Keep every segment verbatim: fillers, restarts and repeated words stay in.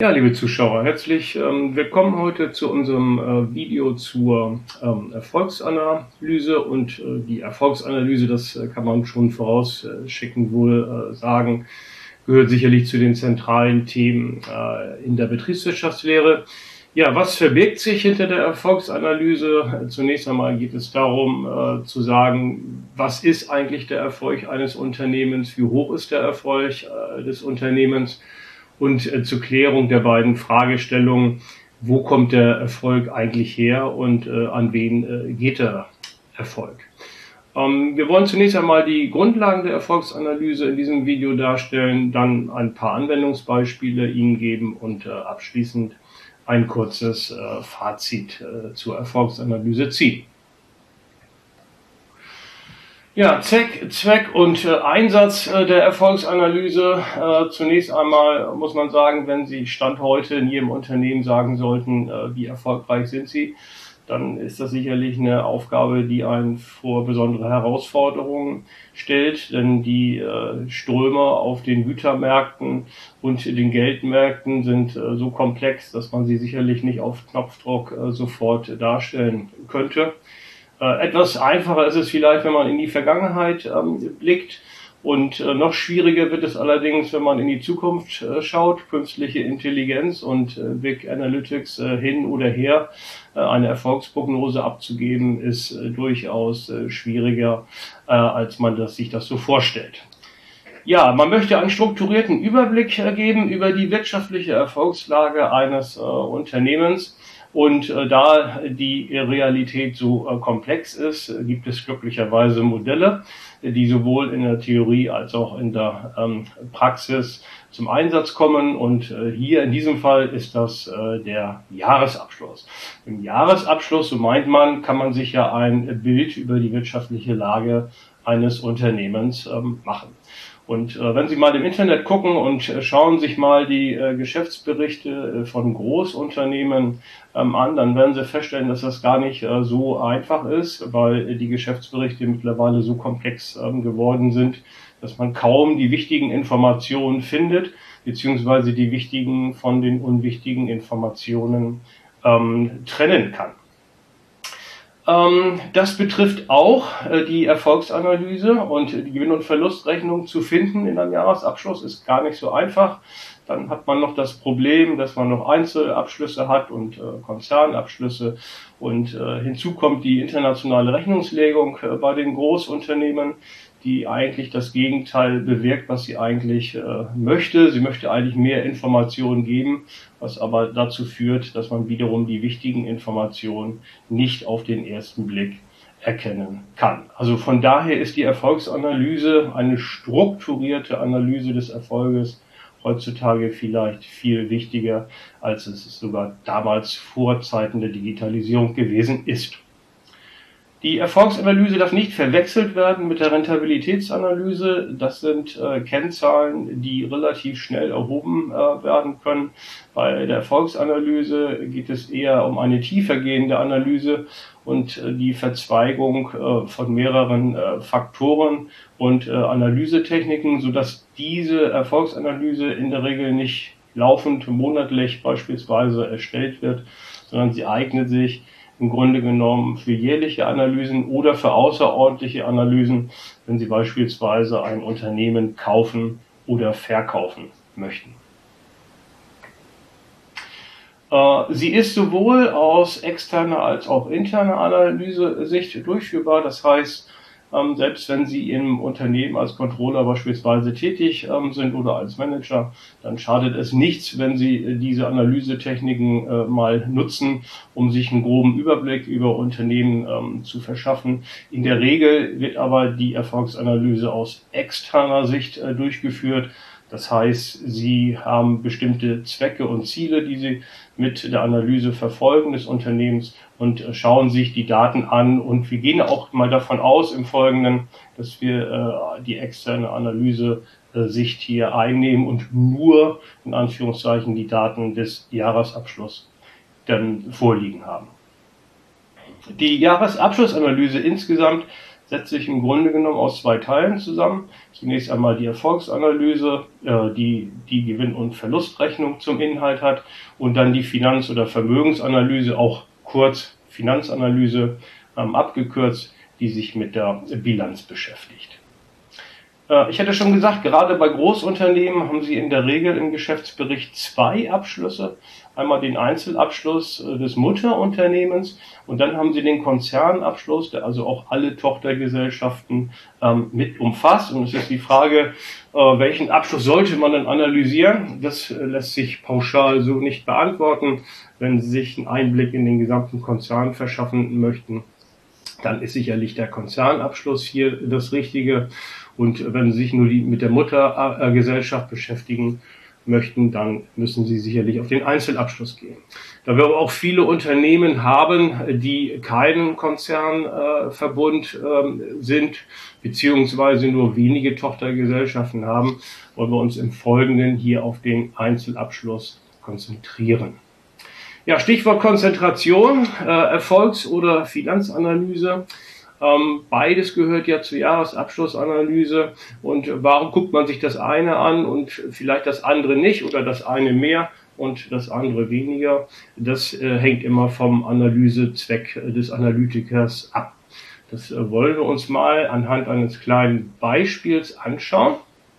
Ja, liebe Zuschauer, herzlich ähm, willkommen heute zu unserem äh, Video zur ähm, Erfolgsanalyse. Und äh, die Erfolgsanalyse, das äh, kann man schon vorausschicken, wohl äh, sagen, gehört sicherlich zu den zentralen Themen äh, in der Betriebswirtschaftslehre. Ja, was verbirgt sich hinter der Erfolgsanalyse? Zunächst einmal geht es darum äh, zu sagen, was ist eigentlich der Erfolg eines Unternehmens, wie hoch ist der Erfolg äh, des Unternehmens? Und äh, zur Klärung der beiden Fragestellungen, wo kommt der Erfolg eigentlich her und äh, an wen äh, geht der Erfolg? Ähm, wir wollen zunächst einmal die Grundlagen der Erfolgsanalyse in diesem Video darstellen, dann ein paar Anwendungsbeispiele Ihnen geben und äh, abschließend ein kurzes äh, Fazit äh, zur Erfolgsanalyse ziehen. Ja, Zweck, Zweck und äh, Einsatz äh, der Erfolgsanalyse. Äh, zunächst einmal muss man sagen, wenn Sie Stand heute in Ihrem Unternehmen sagen sollten, äh, wie erfolgreich sind Sie, dann ist das sicherlich eine Aufgabe, die einen vor besondere Herausforderungen stellt, denn die äh, Ströme auf den Gütermärkten und den Geldmärkten sind äh, so komplex, dass man sie sicherlich nicht auf Knopfdruck äh, sofort darstellen könnte. Äh, etwas einfacher ist es vielleicht, wenn man in die Vergangenheit ähm, blickt, und äh, noch schwieriger wird es allerdings, wenn man in die Zukunft äh, schaut. Künstliche Intelligenz und äh, Big Analytics äh, hin oder her, äh, eine Erfolgsprognose abzugeben, ist äh, durchaus äh, schwieriger, äh, als man das, sich das so vorstellt. Ja, man möchte einen strukturierten Überblick äh, geben über die wirtschaftliche Erfolgslage eines äh, Unternehmens. Und äh, da die Realität so äh, komplex ist, äh, gibt es glücklicherweise Modelle, die sowohl in der Theorie als auch in der ähm, Praxis zum Einsatz kommen. Und äh, hier in diesem Fall ist das äh, der Jahresabschluss. Im Jahresabschluss, so meint man, kann man sich ja ein Bild über die wirtschaftliche Lage eines Unternehmens ähm, machen. Und äh, wenn Sie mal im Internet gucken und äh, schauen sich mal die äh, Geschäftsberichte äh, von Großunternehmen ähm, an, dann werden Sie feststellen, dass das gar nicht äh, so einfach ist, weil äh, die Geschäftsberichte mittlerweile so komplex ähm, geworden sind, dass man kaum die wichtigen Informationen findet, beziehungsweise die wichtigen von den unwichtigen Informationen ähm, trennen kann. Das betrifft auch die Erfolgsanalyse, und die Gewinn- und Verlustrechnung zu finden in einem Jahresabschluss ist gar nicht so einfach. Dann hat man noch das Problem, dass man noch Einzelabschlüsse hat und Konzernabschlüsse, und hinzu kommt die internationale Rechnungslegung bei den Großunternehmen, die eigentlich das Gegenteil bewirkt, was sie eigentlich äh, möchte. Sie möchte eigentlich mehr Informationen geben, was aber dazu führt, dass man wiederum die wichtigen Informationen nicht auf den ersten Blick erkennen kann. Also von daher ist die Erfolgsanalyse, eine strukturierte Analyse des Erfolges, heutzutage vielleicht viel wichtiger, als es sogar damals vor Zeiten der Digitalisierung gewesen ist. Die Erfolgsanalyse darf nicht verwechselt werden mit der Rentabilitätsanalyse. Das sind äh, Kennzahlen, die relativ schnell erhoben äh, werden können. Bei der Erfolgsanalyse geht es eher um eine tiefergehende Analyse und äh, die Verzweigung äh, von mehreren äh, Faktoren und äh, Analysetechniken, sodass diese Erfolgsanalyse in der Regel nicht laufend monatlich beispielsweise erstellt wird, sondern sie eignet sich im Grunde genommen für jährliche Analysen oder für außerordentliche Analysen, wenn Sie beispielsweise ein Unternehmen kaufen oder verkaufen möchten. Sie ist sowohl aus externer als auch interner Analyse-Sicht durchführbar. Das heißt, selbst wenn Sie im Unternehmen als Controller beispielsweise tätig sind oder als Manager, dann schadet es nichts, wenn Sie diese Analysetechniken mal nutzen, um sich einen groben Überblick über Unternehmen zu verschaffen. In der Regel wird aber die Erfolgsanalyse aus externer Sicht durchgeführt. Das heißt, Sie haben bestimmte Zwecke und Ziele, die Sie mit der Analyse verfolgen des Unternehmens, und schauen sich die Daten an. Und wir gehen auch mal davon aus im Folgenden, dass wir äh, die externe Analyse-Sicht hier einnehmen und nur in Anführungszeichen die Daten des Jahresabschlusses dann vorliegen haben. Die Jahresabschlussanalyse insgesamt setzt sich im Grunde genommen aus zwei Teilen zusammen. Zunächst einmal die Erfolgsanalyse, die die Gewinn- und Verlustrechnung zum Inhalt hat, und dann die Finanz- oder Vermögensanalyse, auch kurz Finanzanalyse abgekürzt, die sich mit der Bilanz beschäftigt. Ich hatte schon gesagt, gerade bei Großunternehmen haben Sie in der Regel im Geschäftsbericht zwei Abschlüsse. Einmal den Einzelabschluss des Mutterunternehmens und dann haben Sie den Konzernabschluss, der also auch alle Tochtergesellschaften ähm, mit umfasst. Und es ist die Frage, äh, welchen Abschluss sollte man dann analysieren? Das äh, lässt sich pauschal so nicht beantworten. Wenn Sie sich einen Einblick in den gesamten Konzern verschaffen möchten, dann ist sicherlich der Konzernabschluss hier das Richtige. Und wenn Sie sich nur die, mit der Muttergesellschaft beschäftigen möchten, dann müssen Sie sicherlich auf den Einzelabschluss gehen. Da wir aber auch viele Unternehmen haben, die keinen Konzernverbund äh, sind, beziehungsweise nur wenige Tochtergesellschaften haben, wollen wir uns im Folgenden hier auf den Einzelabschluss konzentrieren. Ja, Stichwort Konzentration, äh, Erfolgs- oder Finanzanalyse. Ähm, beides gehört ja zur Jahresabschlussanalyse. Und warum guckt man sich das eine an und vielleicht das andere nicht oder das eine mehr und das andere weniger? Das äh, hängt immer vom Analysezweck des Analytikers ab. Das äh, wollen wir uns mal anhand eines kleinen Beispiels anschauen.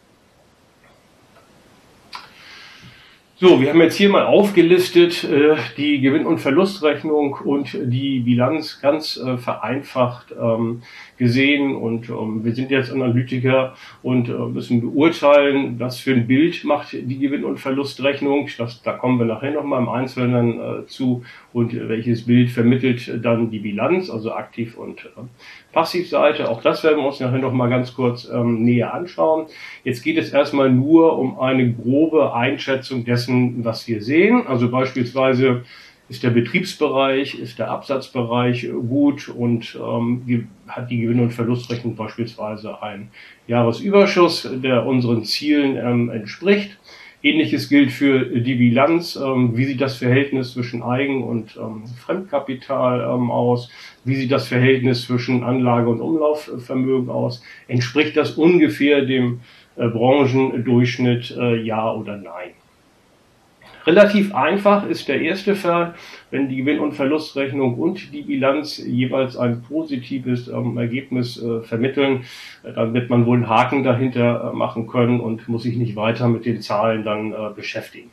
So, wir haben jetzt hier mal aufgelistet äh, die Gewinn- und Verlustrechnung und die Bilanz ganz äh, vereinfacht ähm, gesehen, und ähm, wir sind jetzt Analytiker und äh, müssen beurteilen, was für ein Bild macht die Gewinn- und Verlustrechnung. Das, da kommen wir nachher nochmal im Einzelnen äh, zu, und äh, welches Bild vermittelt dann die Bilanz, also Aktiv- und äh, Passivseite. Auch das werden wir uns nachher nochmal ganz kurz ähm, näher anschauen. Jetzt geht es erstmal nur um eine grobe Einschätzung dessen, was wir sehen. Also beispielsweise ist der Betriebsbereich, ist der Absatzbereich gut und ähm, hat die Gewinn- und Verlustrechnung beispielsweise einen Jahresüberschuss, der unseren Zielen ähm, entspricht. Ähnliches gilt für die Bilanz. Ähm, wie sieht das Verhältnis zwischen Eigen- und ähm, Fremdkapital ähm, aus? Wie sieht das Verhältnis zwischen Anlage- und Umlaufvermögen aus? Entspricht das ungefähr dem äh, Branchendurchschnitt, äh, ja oder nein? Relativ einfach ist der erste Fall, wenn die Gewinn- und Verlustrechnung und die Bilanz jeweils ein positives ähm, Ergebnis äh, vermitteln. Äh, dann wird man wohl einen Haken dahinter äh, machen können und muss sich nicht weiter mit den Zahlen dann äh, beschäftigen.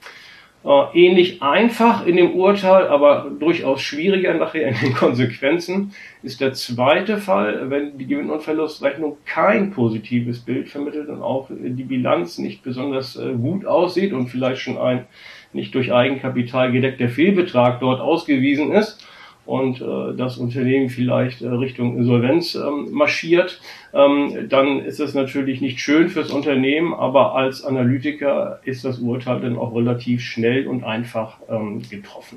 Äh, ähnlich einfach in dem Urteil, aber durchaus schwieriger nachher in den Konsequenzen, ist der zweite Fall, wenn die Gewinn- und Verlustrechnung kein positives Bild vermittelt und auch die Bilanz nicht besonders äh, gut aussieht und vielleicht schon ein nicht durch Eigenkapital gedeckter Fehlbetrag dort ausgewiesen ist und äh, das Unternehmen vielleicht äh, Richtung Insolvenz ähm, marschiert, ähm, dann ist das natürlich nicht schön fürs Unternehmen, aber als Analytiker ist das Urteil dann auch relativ schnell und einfach ähm, getroffen.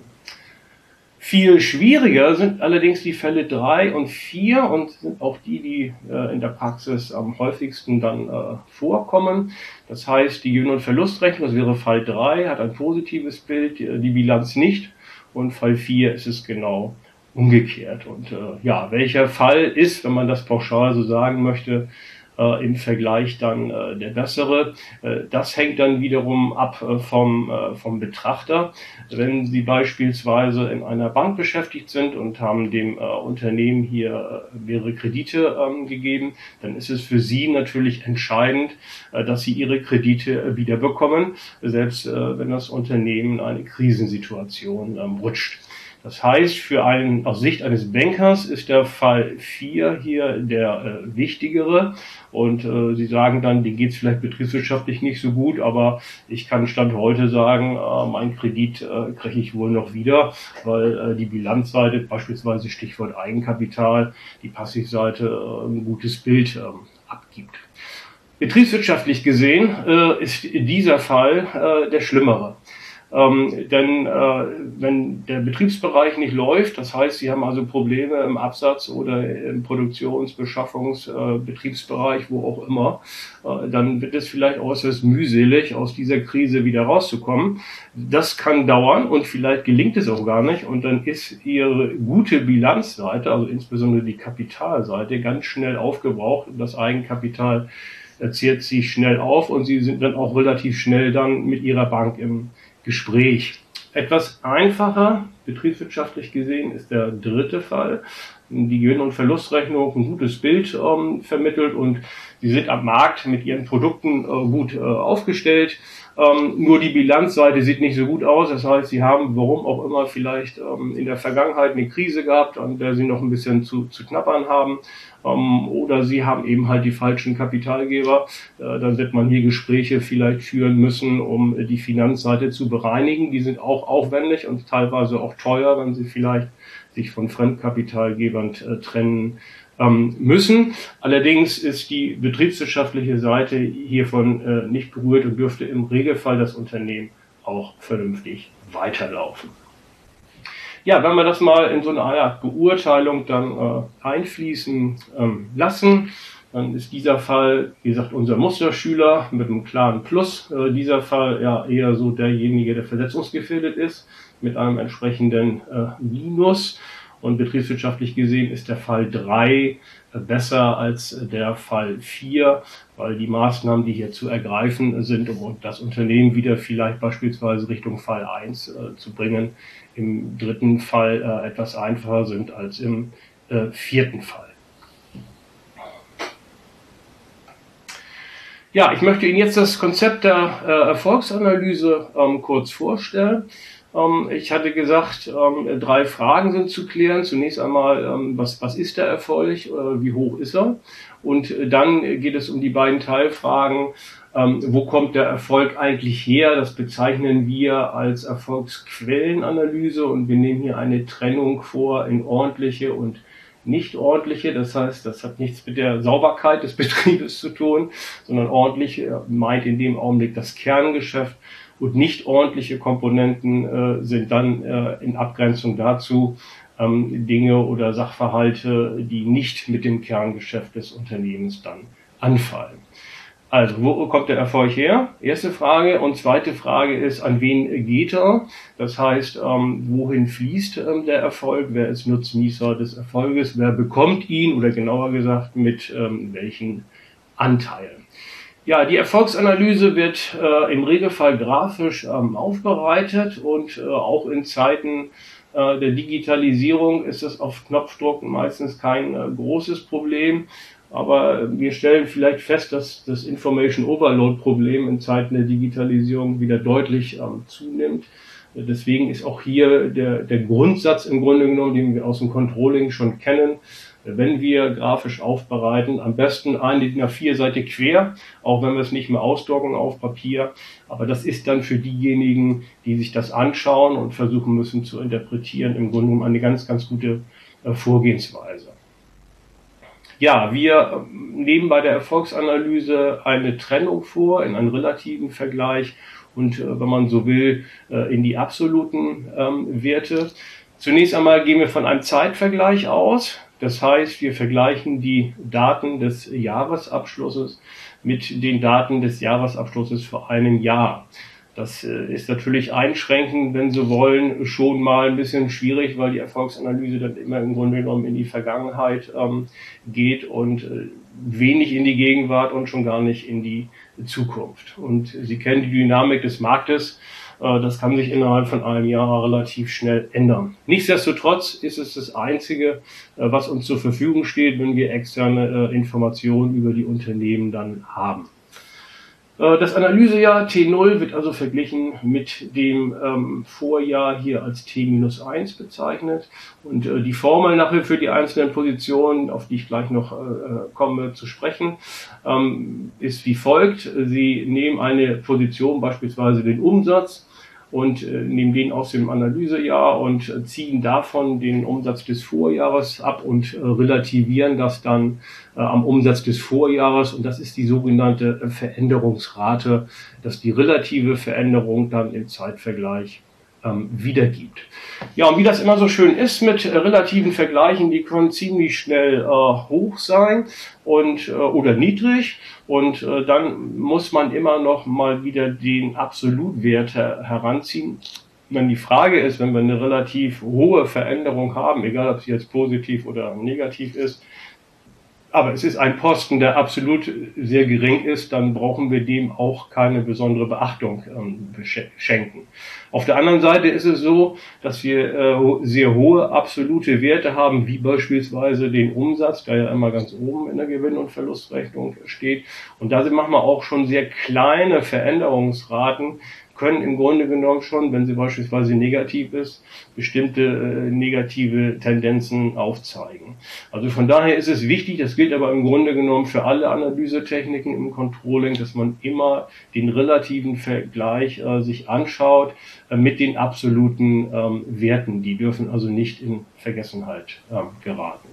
Viel schwieriger sind allerdings die Fälle drei und vier und sind auch die, die äh, in der Praxis am häufigsten dann äh, vorkommen. Das heißt, die Gewinn- und Verlustrechnung, das wäre Fall drei, hat ein positives Bild, die, die Bilanz nicht. Und Fall vier ist es genau umgekehrt. Und äh, ja, welcher Fall ist, wenn man das pauschal so sagen möchte, äh, im Vergleich dann äh, der bessere? Äh, das hängt dann wiederum ab äh, vom, äh, vom Betrachter. Wenn Sie beispielsweise in einer Bank beschäftigt sind und haben dem äh, Unternehmen hier äh, mehrere Kredite ähm, gegeben, dann ist es für Sie natürlich entscheidend, äh, dass Sie Ihre Kredite äh, wiederbekommen, selbst äh, wenn das Unternehmen in eine Krisensituation ähm, rutscht. Das heißt, für einen, aus Sicht eines Bankers ist der Fall vier hier der äh, wichtigere. Und äh, Sie sagen dann, denen geht es vielleicht betriebswirtschaftlich nicht so gut, aber ich kann Stand heute sagen, äh, mein Kredit äh, kriege ich wohl noch wieder, weil äh, die Bilanzseite, beispielsweise Stichwort Eigenkapital, die Passivseite äh, ein gutes Bild äh, abgibt. Betriebswirtschaftlich gesehen äh, ist dieser Fall äh, der schlimmere. Ähm, denn äh, wenn der Betriebsbereich nicht läuft, das heißt, Sie haben also Probleme im Absatz oder im Produktions-, Beschaffungs-, äh, Betriebsbereich, wo auch immer, äh, dann wird es vielleicht äußerst mühselig, aus dieser Krise wieder rauszukommen. Das kann dauern und vielleicht gelingt es auch gar nicht und dann ist Ihre gute Bilanzseite, also insbesondere die Kapitalseite, ganz schnell aufgebraucht und das Eigenkapital zehrt sich schnell auf und Sie sind dann auch relativ schnell dann mit Ihrer Bank im Gespräch. Etwas einfacher, betriebswirtschaftlich gesehen, ist der dritte Fall. Die Gewinn- und Verlustrechnung ein gutes Bild ähm, vermittelt und Sie sind am Markt mit Ihren Produkten äh, gut äh, aufgestellt. Ähm, nur die Bilanzseite sieht nicht so gut aus. Das heißt, Sie haben, warum auch immer, vielleicht ähm, in der Vergangenheit eine Krise gehabt, an der Sie noch ein bisschen zu, zu knabbern haben. Ähm, oder Sie haben eben halt die falschen Kapitalgeber. Äh, dann wird man hier Gespräche vielleicht führen müssen, um äh, die Finanzseite zu bereinigen. Die sind auch aufwendig und teilweise auch teuer, wenn Sie vielleicht sich von Fremdkapitalgebern äh, trennen ähm, müssen. Allerdings ist die betriebswirtschaftliche Seite hiervon äh, nicht berührt und dürfte im Regelfall das Unternehmen auch vernünftig weiterlaufen. Ja, wenn wir das mal in so eine Art Beurteilung dann äh, einfließen ähm, lassen, dann ist dieser Fall, wie gesagt, unser Musterschüler mit einem klaren Plus. Äh, dieser Fall ja eher so derjenige, der versetzungsgefährdet ist, mit einem entsprechenden äh, Minus. Und betriebswirtschaftlich gesehen ist der Fall drei besser als der Fall vier, weil die Maßnahmen, die hier zu ergreifen sind, um das Unternehmen wieder vielleicht beispielsweise Richtung Fall eins äh, zu bringen, im dritten Fall äh, etwas einfacher sind als im äh, vierten Fall. Ja, ich möchte Ihnen jetzt das Konzept der äh, Erfolgsanalyse ähm, kurz vorstellen. Ähm, ich hatte gesagt, ähm, drei Fragen sind zu klären. Zunächst einmal, ähm, was, was ist der Erfolg, äh, wie hoch ist er? Und äh, dann geht es um die beiden Teilfragen, ähm, wo kommt der Erfolg eigentlich her? Das bezeichnen wir als Erfolgsquellenanalyse und wir nehmen hier eine Trennung vor in ordentliche und nicht ordentliche, das heißt, das hat nichts mit der Sauberkeit des Betriebes zu tun, sondern ordentlich meint in dem Augenblick das Kerngeschäft und nicht ordentliche Komponenten äh, sind dann äh, in Abgrenzung dazu ähm, Dinge oder Sachverhalte, die nicht mit dem Kerngeschäft des Unternehmens dann anfallen. Also, wo kommt der Erfolg her? Erste Frage. Und zweite Frage ist, an wen geht er? Das heißt, ähm, wohin fließt ähm, der Erfolg? Wer ist Nutznießer des Erfolges? Wer bekommt ihn? Oder genauer gesagt, mit ähm, welchen Anteilen? Ja, die Erfolgsanalyse wird äh, im Regelfall grafisch ähm, aufbereitet und äh, auch in Zeiten äh, der Digitalisierung ist es auf Knopfdruck meistens kein äh, großes Problem. Aber wir stellen vielleicht fest, dass das Information Overload Problem in Zeiten der Digitalisierung wieder deutlich ähm, zunimmt. Deswegen ist auch hier der, der Grundsatz im Grunde genommen, den wir aus dem Controlling schon kennen, wenn wir grafisch aufbereiten, am besten eine D I N A vier Seite quer, auch wenn wir es nicht mehr ausdrucken auf Papier. Aber das ist dann für diejenigen, die sich das anschauen und versuchen müssen zu interpretieren, im Grunde genommen eine ganz, ganz gute äh, Vorgehensweise. Ja, wir nehmen bei der Erfolgsanalyse eine Trennung vor in einen relativen Vergleich und, äh, wenn man so will, äh, in die absoluten ähm, Werte. Zunächst einmal gehen wir von einem Zeitvergleich aus. Das heißt, wir vergleichen die Daten des Jahresabschlusses mit den Daten des Jahresabschlusses vor einem Jahr. Das ist natürlich einschränkend, wenn Sie wollen, schon mal ein bisschen schwierig, weil die Erfolgsanalyse dann immer im Grunde genommen in die Vergangenheit ähm, geht und äh, wenig in die Gegenwart und schon gar nicht in die Zukunft. Und Sie kennen die Dynamik des Marktes. Äh, das kann sich innerhalb von einem Jahr relativ schnell ändern. Nichtsdestotrotz ist es das Einzige, äh, was uns zur Verfügung steht, wenn wir externe äh, Informationen über die Unternehmen dann haben. Das Analysejahr T null wird also verglichen mit dem ähm, Vorjahr hier als T minus eins bezeichnet. Und äh, die Formel nachher für die einzelnen Positionen, auf die ich gleich noch äh, komme zu sprechen, ähm, ist wie folgt. Sie nehmen eine Position, beispielsweise den Umsatz, und äh, nehmen den aus dem Analysejahr und äh, ziehen davon den Umsatz des Vorjahres ab und äh, relativieren das dann äh, am Umsatz des Vorjahres, und das ist die sogenannte äh, Veränderungsrate, dass die relative Veränderung dann im Zeitvergleich ähm, wiedergibt. Ja, und wie das immer so schön ist mit äh, relativen Vergleichen, die können ziemlich schnell äh, hoch sein und äh, oder niedrig, und äh, dann muss man immer noch mal wieder den Absolutwert her heranziehen. Wenn die Frage ist, wenn wir eine relativ hohe Veränderung haben, egal ob sie jetzt positiv oder negativ ist, aber es ist ein Posten, der absolut sehr gering ist, dann brauchen wir dem auch keine besondere Beachtung ähm, schenken. Auf der anderen Seite ist es so, dass wir äh, sehr hohe absolute Werte haben, wie beispielsweise den Umsatz, der ja immer ganz oben in der Gewinn- und Verlustrechnung steht. Und da sind manchmal auch schon sehr kleine Veränderungsraten, können im Grunde genommen schon, wenn sie beispielsweise negativ ist, bestimmte äh, negative Tendenzen aufzeigen. Also von daher ist es wichtig, das gilt aber im Grunde genommen für alle Analysetechniken im Controlling, dass man immer den relativen Vergleich äh, sich anschaut äh, mit den absoluten ähm, Werten. Die dürfen also nicht in Vergessenheit ähm, geraten.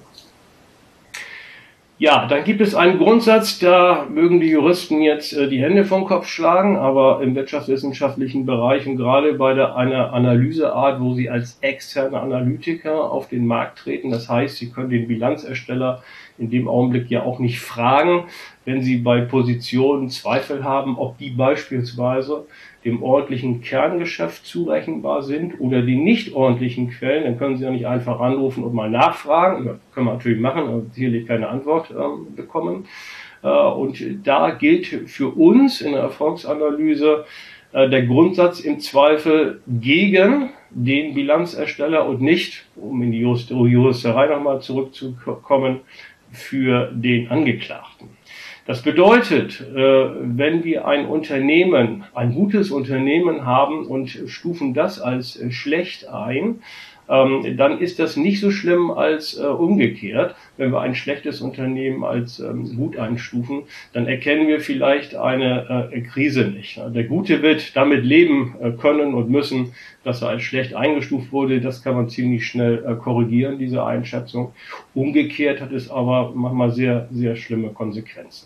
Ja, dann gibt es einen Grundsatz, da mögen die Juristen jetzt äh, die Hände vom Kopf schlagen, aber im wirtschaftswissenschaftlichen Bereich und gerade bei der, einer Analyseart, wo Sie als externe Analytiker auf den Markt treten, das heißt, Sie können den Bilanzersteller in dem Augenblick ja auch nicht fragen, wenn Sie bei Positionen Zweifel haben, ob die beispielsweise dem ordentlichen Kerngeschäft zurechenbar sind oder die nicht ordentlichen Quellen, dann können Sie ja nicht einfach anrufen und mal nachfragen. Das können wir natürlich machen, aber sicherlich keine Antwort ähm, bekommen. Äh, und da gilt für uns in der Erfolgsanalyse äh, der Grundsatz im Zweifel gegen den Bilanzersteller und nicht, um in die Jurist Juristerei nochmal zurückzukommen, für den Angeklagten. Das bedeutet, wenn wir ein Unternehmen, ein gutes Unternehmen haben und stufen das als schlecht ein, dann ist das nicht so schlimm als umgekehrt. Wenn wir ein schlechtes Unternehmen als gut einstufen, dann erkennen wir vielleicht eine Krise nicht. Der Gute wird damit leben können und müssen, dass er als schlecht eingestuft wurde. Das kann man ziemlich schnell korrigieren, diese Einschätzung. Umgekehrt hat es aber manchmal sehr, sehr schlimme Konsequenzen.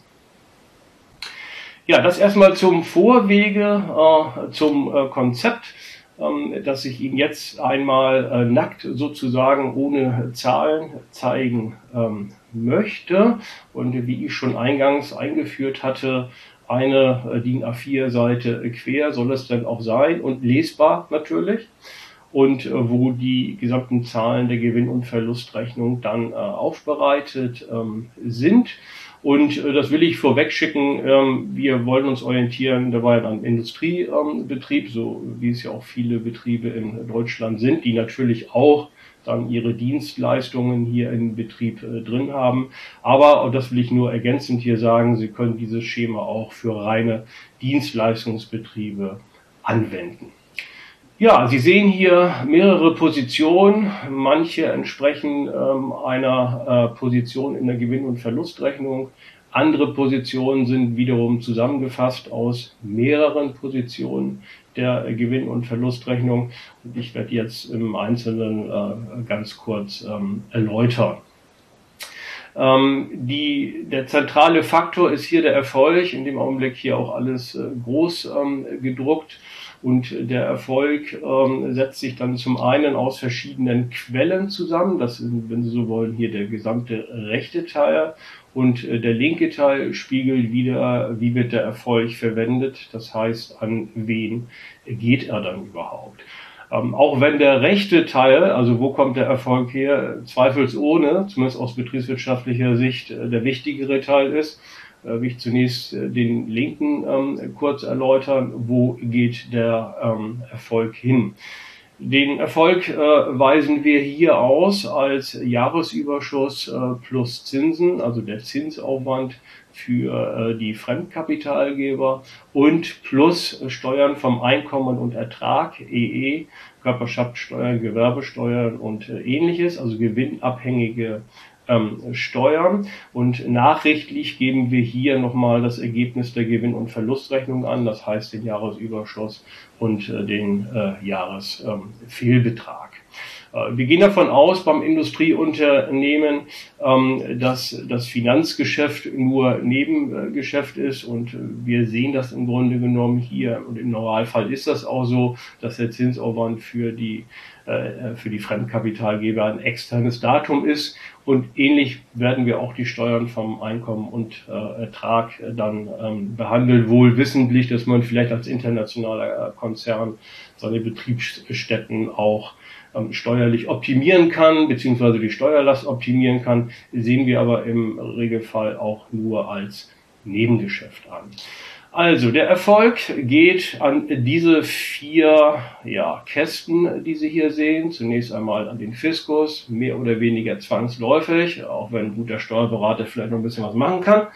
Ja, das erstmal zum Vorwege, äh, zum äh, Konzept, ähm, das ich Ihnen jetzt einmal äh, nackt sozusagen ohne Zahlen zeigen ähm, möchte. Und wie ich schon eingangs eingeführt hatte, eine äh, D I N A vier Seite quer soll es dann auch sein und lesbar natürlich. Und äh, wo die gesamten Zahlen der Gewinn- und Verlustrechnung dann äh, aufbereitet ähm, sind. Und äh, das will ich vorweg schicken, ähm, wir wollen uns orientieren dabei an Industriebetrieb, ähm, so wie es ja auch viele Betriebe in Deutschland sind, die natürlich auch dann ihre Dienstleistungen hier im Betrieb äh, drin haben. Aber, und das will ich nur ergänzend hier sagen, Sie können dieses Schema auch für reine Dienstleistungsbetriebe anwenden. Ja, Sie sehen hier mehrere Positionen. Manche entsprechen ähm, einer äh, Position in der Gewinn- und Verlustrechnung. Andere Positionen sind wiederum zusammengefasst aus mehreren Positionen der äh, Gewinn- und Verlustrechnung. Und ich werde jetzt im Einzelnen äh, ganz kurz ähm, erläutern. Ähm, die, der zentrale Faktor ist hier der Erfolg, in dem Augenblick hier auch alles äh, groß ähm, gedruckt. Und der Erfolg ähm, setzt sich dann zum einen aus verschiedenen Quellen zusammen. Das sind, wenn Sie so wollen, hier der gesamte rechte Teil. Und äh, der linke Teil spiegelt wieder, wie wird der Erfolg verwendet. Das heißt, an wen geht er dann überhaupt. Ähm, auch wenn der rechte Teil, also wo kommt der Erfolg her, zweifelsohne, zumindest aus betriebswirtschaftlicher Sicht, äh, der wichtigere Teil ist, will ich zunächst den linken ähm, kurz erläutern, wo geht der ähm, Erfolg hin. Den Erfolg äh, weisen wir hier aus als Jahresüberschuss äh, plus Zinsen, also der Zinsaufwand für äh, die Fremdkapitalgeber und plus Steuern vom Einkommen und Ertrag, E E, Körperschaftssteuern, Gewerbesteuern und äh, ähnliches, also gewinnabhängige ähm, steuern. Und nachrichtlich geben wir hier nochmal das Ergebnis der Gewinn- und Verlustrechnung an, das heißt den Jahresüberschuss und äh, den äh, Jahresfehlbetrag. Ähm, Wir gehen davon aus, beim Industrieunternehmen, dass das Finanzgeschäft nur Nebengeschäft ist, und wir sehen das im Grunde genommen hier, und im Normalfall ist das auch so, dass der Zinsaufwand für die, für die Fremdkapitalgeber ein externes Datum ist, und ähnlich werden wir auch die Steuern vom Einkommen und Ertrag dann behandeln, wohl wissentlich, dass man vielleicht als internationaler Konzern seine Betriebsstätten auch steuerlich optimieren kann, beziehungsweise die Steuerlast optimieren kann, sehen wir aber im Regelfall auch nur als Nebengeschäft an. Also, der Erfolg geht an diese vier ja, Kästen, die Sie hier sehen. Zunächst einmal an den Fiskus, mehr oder weniger zwangsläufig, auch wenn ein guter Steuerberater vielleicht noch ein bisschen was machen kann.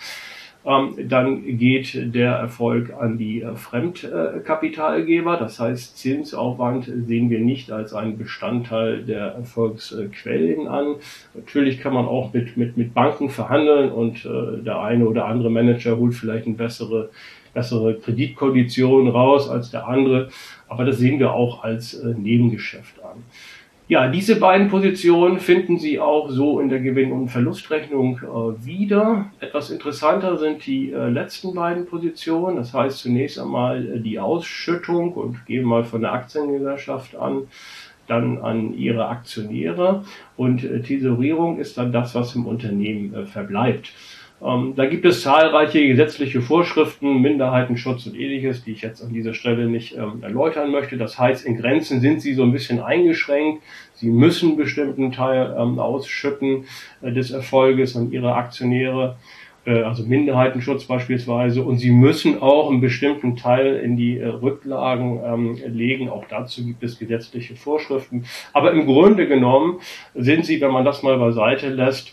Dann geht der Erfolg an die Fremdkapitalgeber, das heißt Zinsaufwand sehen wir nicht als einen Bestandteil der Erfolgsquellen an. Natürlich kann man auch mit, mit, mit Banken verhandeln, und äh, der eine oder andere Manager holt vielleicht eine bessere, bessere Kreditkonditionen raus als der andere, aber das sehen wir auch als äh, Nebengeschäft an. Ja, diese beiden Positionen finden Sie auch so in der Gewinn- und Verlustrechnung äh, wieder. Etwas interessanter sind die äh, letzten beiden Positionen. Das heißt zunächst einmal äh, die Ausschüttung, und gehen mal von der Aktiengesellschaft an, dann an ihre Aktionäre, und äh, Tesorierung ist dann das, was im Unternehmen äh, verbleibt. Ähm, da gibt es zahlreiche gesetzliche Vorschriften, Minderheitenschutz und ähnliches, die ich jetzt an dieser Stelle nicht ähm, erläutern möchte. Das heißt, in Grenzen sind sie so ein bisschen eingeschränkt. Sie müssen einen bestimmten Teil ähm, ausschütten äh, des Erfolges an ihre Aktionäre, äh, also Minderheitenschutz beispielsweise. Und sie müssen auch einen bestimmten Teil in die äh, Rücklagen ähm, legen. Auch dazu gibt es gesetzliche Vorschriften. Aber im Grunde genommen sind sie, wenn man das mal beiseite lässt,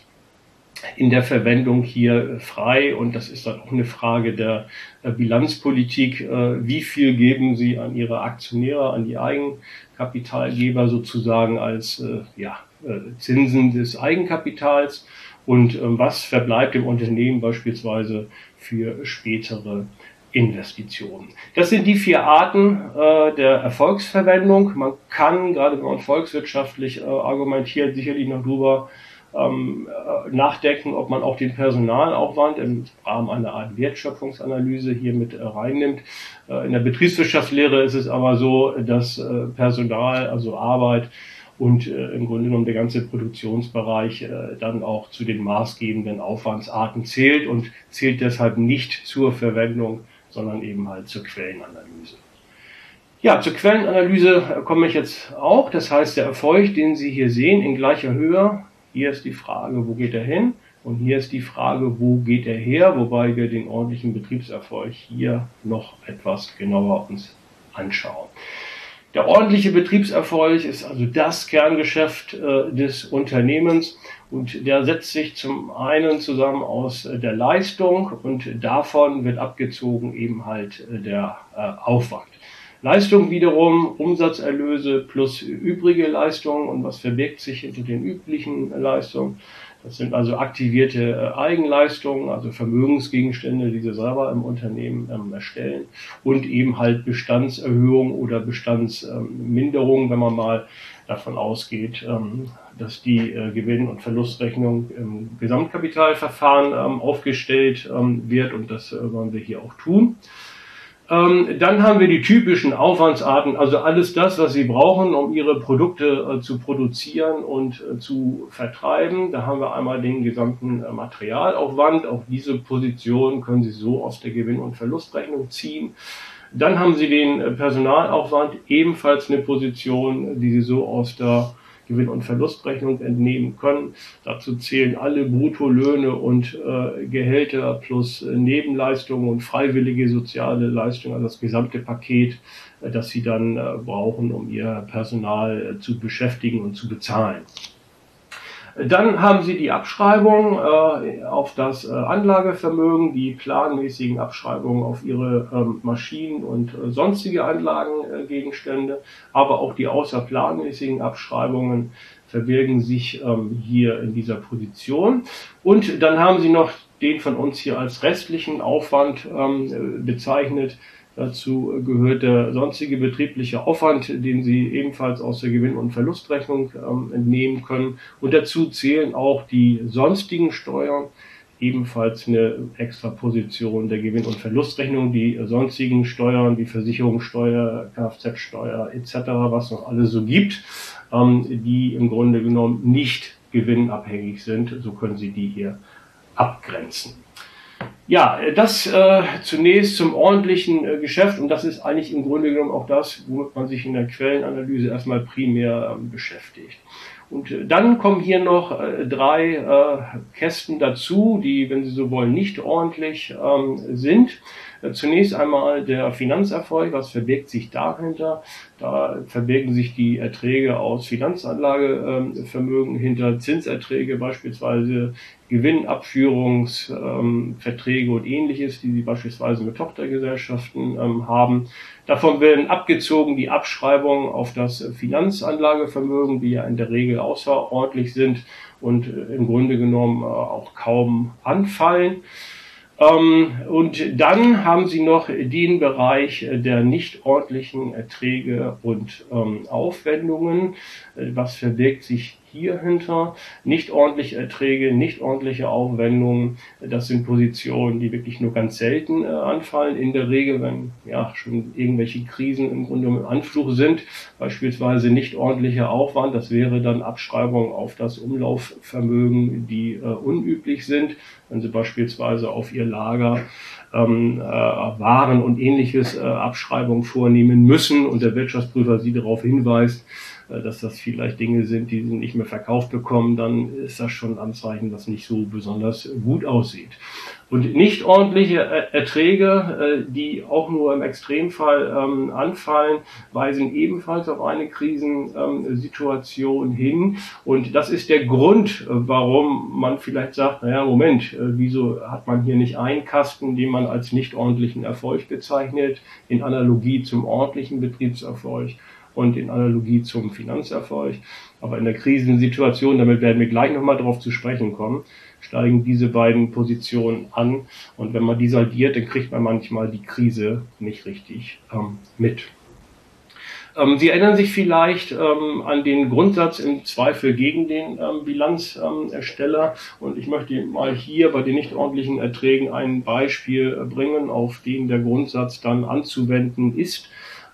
in der Verwendung hier frei, und das ist dann auch eine Frage der Bilanzpolitik. Wie viel geben Sie an Ihre Aktionäre, an die Eigenkapitalgeber sozusagen als ja, Zinsen des Eigenkapitals, und was verbleibt im Unternehmen beispielsweise für spätere Investitionen. Das sind die vier Arten äh, der Erfolgsverwendung. Man kann, gerade wenn man volkswirtschaftlich äh, argumentiert, sicherlich noch drüber ähm, äh, nachdenken, ob man auch den Personalaufwand im Rahmen einer Art Wertschöpfungsanalyse hier mit äh, reinnimmt. Äh, in der Betriebswirtschaftslehre ist es aber so, dass äh, Personal, also Arbeit, und äh, im Grunde genommen der ganze Produktionsbereich äh, dann auch zu den maßgebenden Aufwandsarten zählt, und zählt deshalb nicht zur Verwendung, sondern eben halt zur Quellenanalyse. Ja, zur Quellenanalyse komme ich jetzt auch. Das heißt, der Erfolg, den Sie hier sehen, in gleicher Höhe. Hier ist die Frage, wo geht er hin? Und hier ist die Frage, wo geht er her? Wobei wir den ordentlichen Betriebserfolg hier noch etwas genauer uns anschauen. Der ordentliche Betriebserfolg ist also das Kerngeschäft äh, des Unternehmens, und der setzt sich zum einen zusammen aus äh, der Leistung, und davon wird abgezogen eben halt äh, der äh, Aufwand. Leistung wiederum, Umsatzerlöse plus übrige Leistungen, und was verbirgt sich hinter den üblichen Leistungen? Das sind also aktivierte Eigenleistungen, also Vermögensgegenstände, die Sie selber im Unternehmen ähm, erstellen, und eben halt Bestandserhöhung oder Bestandsminderung, ähm, wenn man mal davon ausgeht, ähm, dass die äh, Gewinn- und Verlustrechnung im Gesamtkapitalverfahren ähm, aufgestellt ähm, wird, und das äh, wollen wir hier auch tun. Ähm, dann haben wir die typischen Aufwandsarten, also alles das, was Sie brauchen, um Ihre Produkte äh, zu produzieren und äh, zu vertreiben. Da haben wir einmal den gesamten äh, Materialaufwand. Auch diese Position können Sie so aus der Gewinn- und Verlustrechnung ziehen. Dann haben Sie den äh, Personalaufwand, ebenfalls eine Position, die Sie so aus der Gewinn- und Verlustrechnung entnehmen können. Dazu zählen alle Bruttolöhne und äh, Gehälter plus äh, Nebenleistungen und freiwillige soziale Leistungen, also das gesamte Paket, äh, das Sie dann äh, brauchen, um Ihr Personal äh, zu beschäftigen und zu bezahlen. Dann haben Sie die Abschreibung äh, auf das äh, Anlagevermögen, die planmäßigen Abschreibungen auf Ihre ähm, Maschinen und äh, sonstige Anlagengegenstände, äh, aber auch die außerplanmäßigen Abschreibungen verbergen sich ähm, hier in dieser Position. Und dann haben Sie noch den von uns hier als restlichen Aufwand ähm, bezeichnet. Dazu gehört der sonstige betriebliche Aufwand, den Sie ebenfalls aus der Gewinn- und Verlustrechnung ähm, entnehmen können. Und dazu zählen auch die sonstigen Steuern, ebenfalls eine extra Position der Gewinn- und Verlustrechnung. Die sonstigen Steuern, die Versicherungssteuer, Kfz-Steuer et cetera, was noch alles so gibt, ähm, die im Grunde genommen nicht gewinnabhängig sind. So können Sie die hier abgrenzen. Ja, das äh, zunächst zum ordentlichen äh, Geschäft, und das ist eigentlich im Grunde genommen auch das, womit man sich in der Quellenanalyse erstmal primär ähm, beschäftigt. Und äh, dann kommen hier noch äh, drei äh, Kästen dazu, die, wenn Sie so wollen, nicht ordentlich ähm, sind. Äh, zunächst einmal der Finanzerfolg. Was verbirgt sich dahinter? Da verbirgen sich die Erträge aus Finanzanlagevermögen ähm, hinter Zinserträge, beispielsweise Gewinnabführungsverträge ähm, und ähnliches, die Sie beispielsweise mit Tochtergesellschaften ähm, haben. Davon werden abgezogen die Abschreibungen auf das Finanzanlagevermögen, die ja in der Regel außerordentlich sind und äh, im Grunde genommen äh, auch kaum anfallen. Ähm, und dann haben Sie noch den Bereich der nicht ordentlichen Erträge und ähm, Aufwendungen. Äh, was verbirgt sich hier hinter? Nicht ordentliche Erträge, nicht ordentliche Aufwendungen. Das sind Positionen, die wirklich nur ganz selten äh, anfallen. In der Regel, wenn ja schon irgendwelche Krisen im Grunde im Anflug sind, beispielsweise nicht ordentlicher Aufwand, das wäre dann Abschreibung auf das Umlaufvermögen, die äh, unüblich sind. Wenn Sie beispielsweise auf Ihr Lager ähm, äh, Waren und ähnliches äh, Abschreibung vornehmen müssen und der Wirtschaftsprüfer Sie darauf hinweist, äh, dass das vielleicht Dinge sind, die Sie nicht mehr verkauft bekommen, dann ist das schon ein Anzeichen, das nicht so besonders gut aussieht. Und nicht ordentliche Erträge, äh, die auch nur im Extremfall ähm, anfallen, weisen ebenfalls auf eine Krisensituation ähm, hin. Und das ist der Grund, warum man vielleicht sagt, naja, Moment, äh, wieso hat man hier nicht einen Kasten, den man als nicht ordentlichen Erfolg bezeichnet, in Analogie zum ordentlichen Betriebserfolg und in Analogie zum Finanzerfolg. Aber in der Krisensituation, damit werden wir gleich nochmal drauf zu sprechen kommen, steigen diese beiden Positionen an. Und wenn man die saldiert, dann kriegt man manchmal die Krise nicht richtig ähm, mit. Ähm, Sie erinnern sich vielleicht ähm, an den Grundsatz im Zweifel gegen den ähm, Bilanzersteller. Und ich möchte mal hier bei den nicht ordentlichen Erträgen ein Beispiel bringen, auf den der Grundsatz dann anzuwenden ist.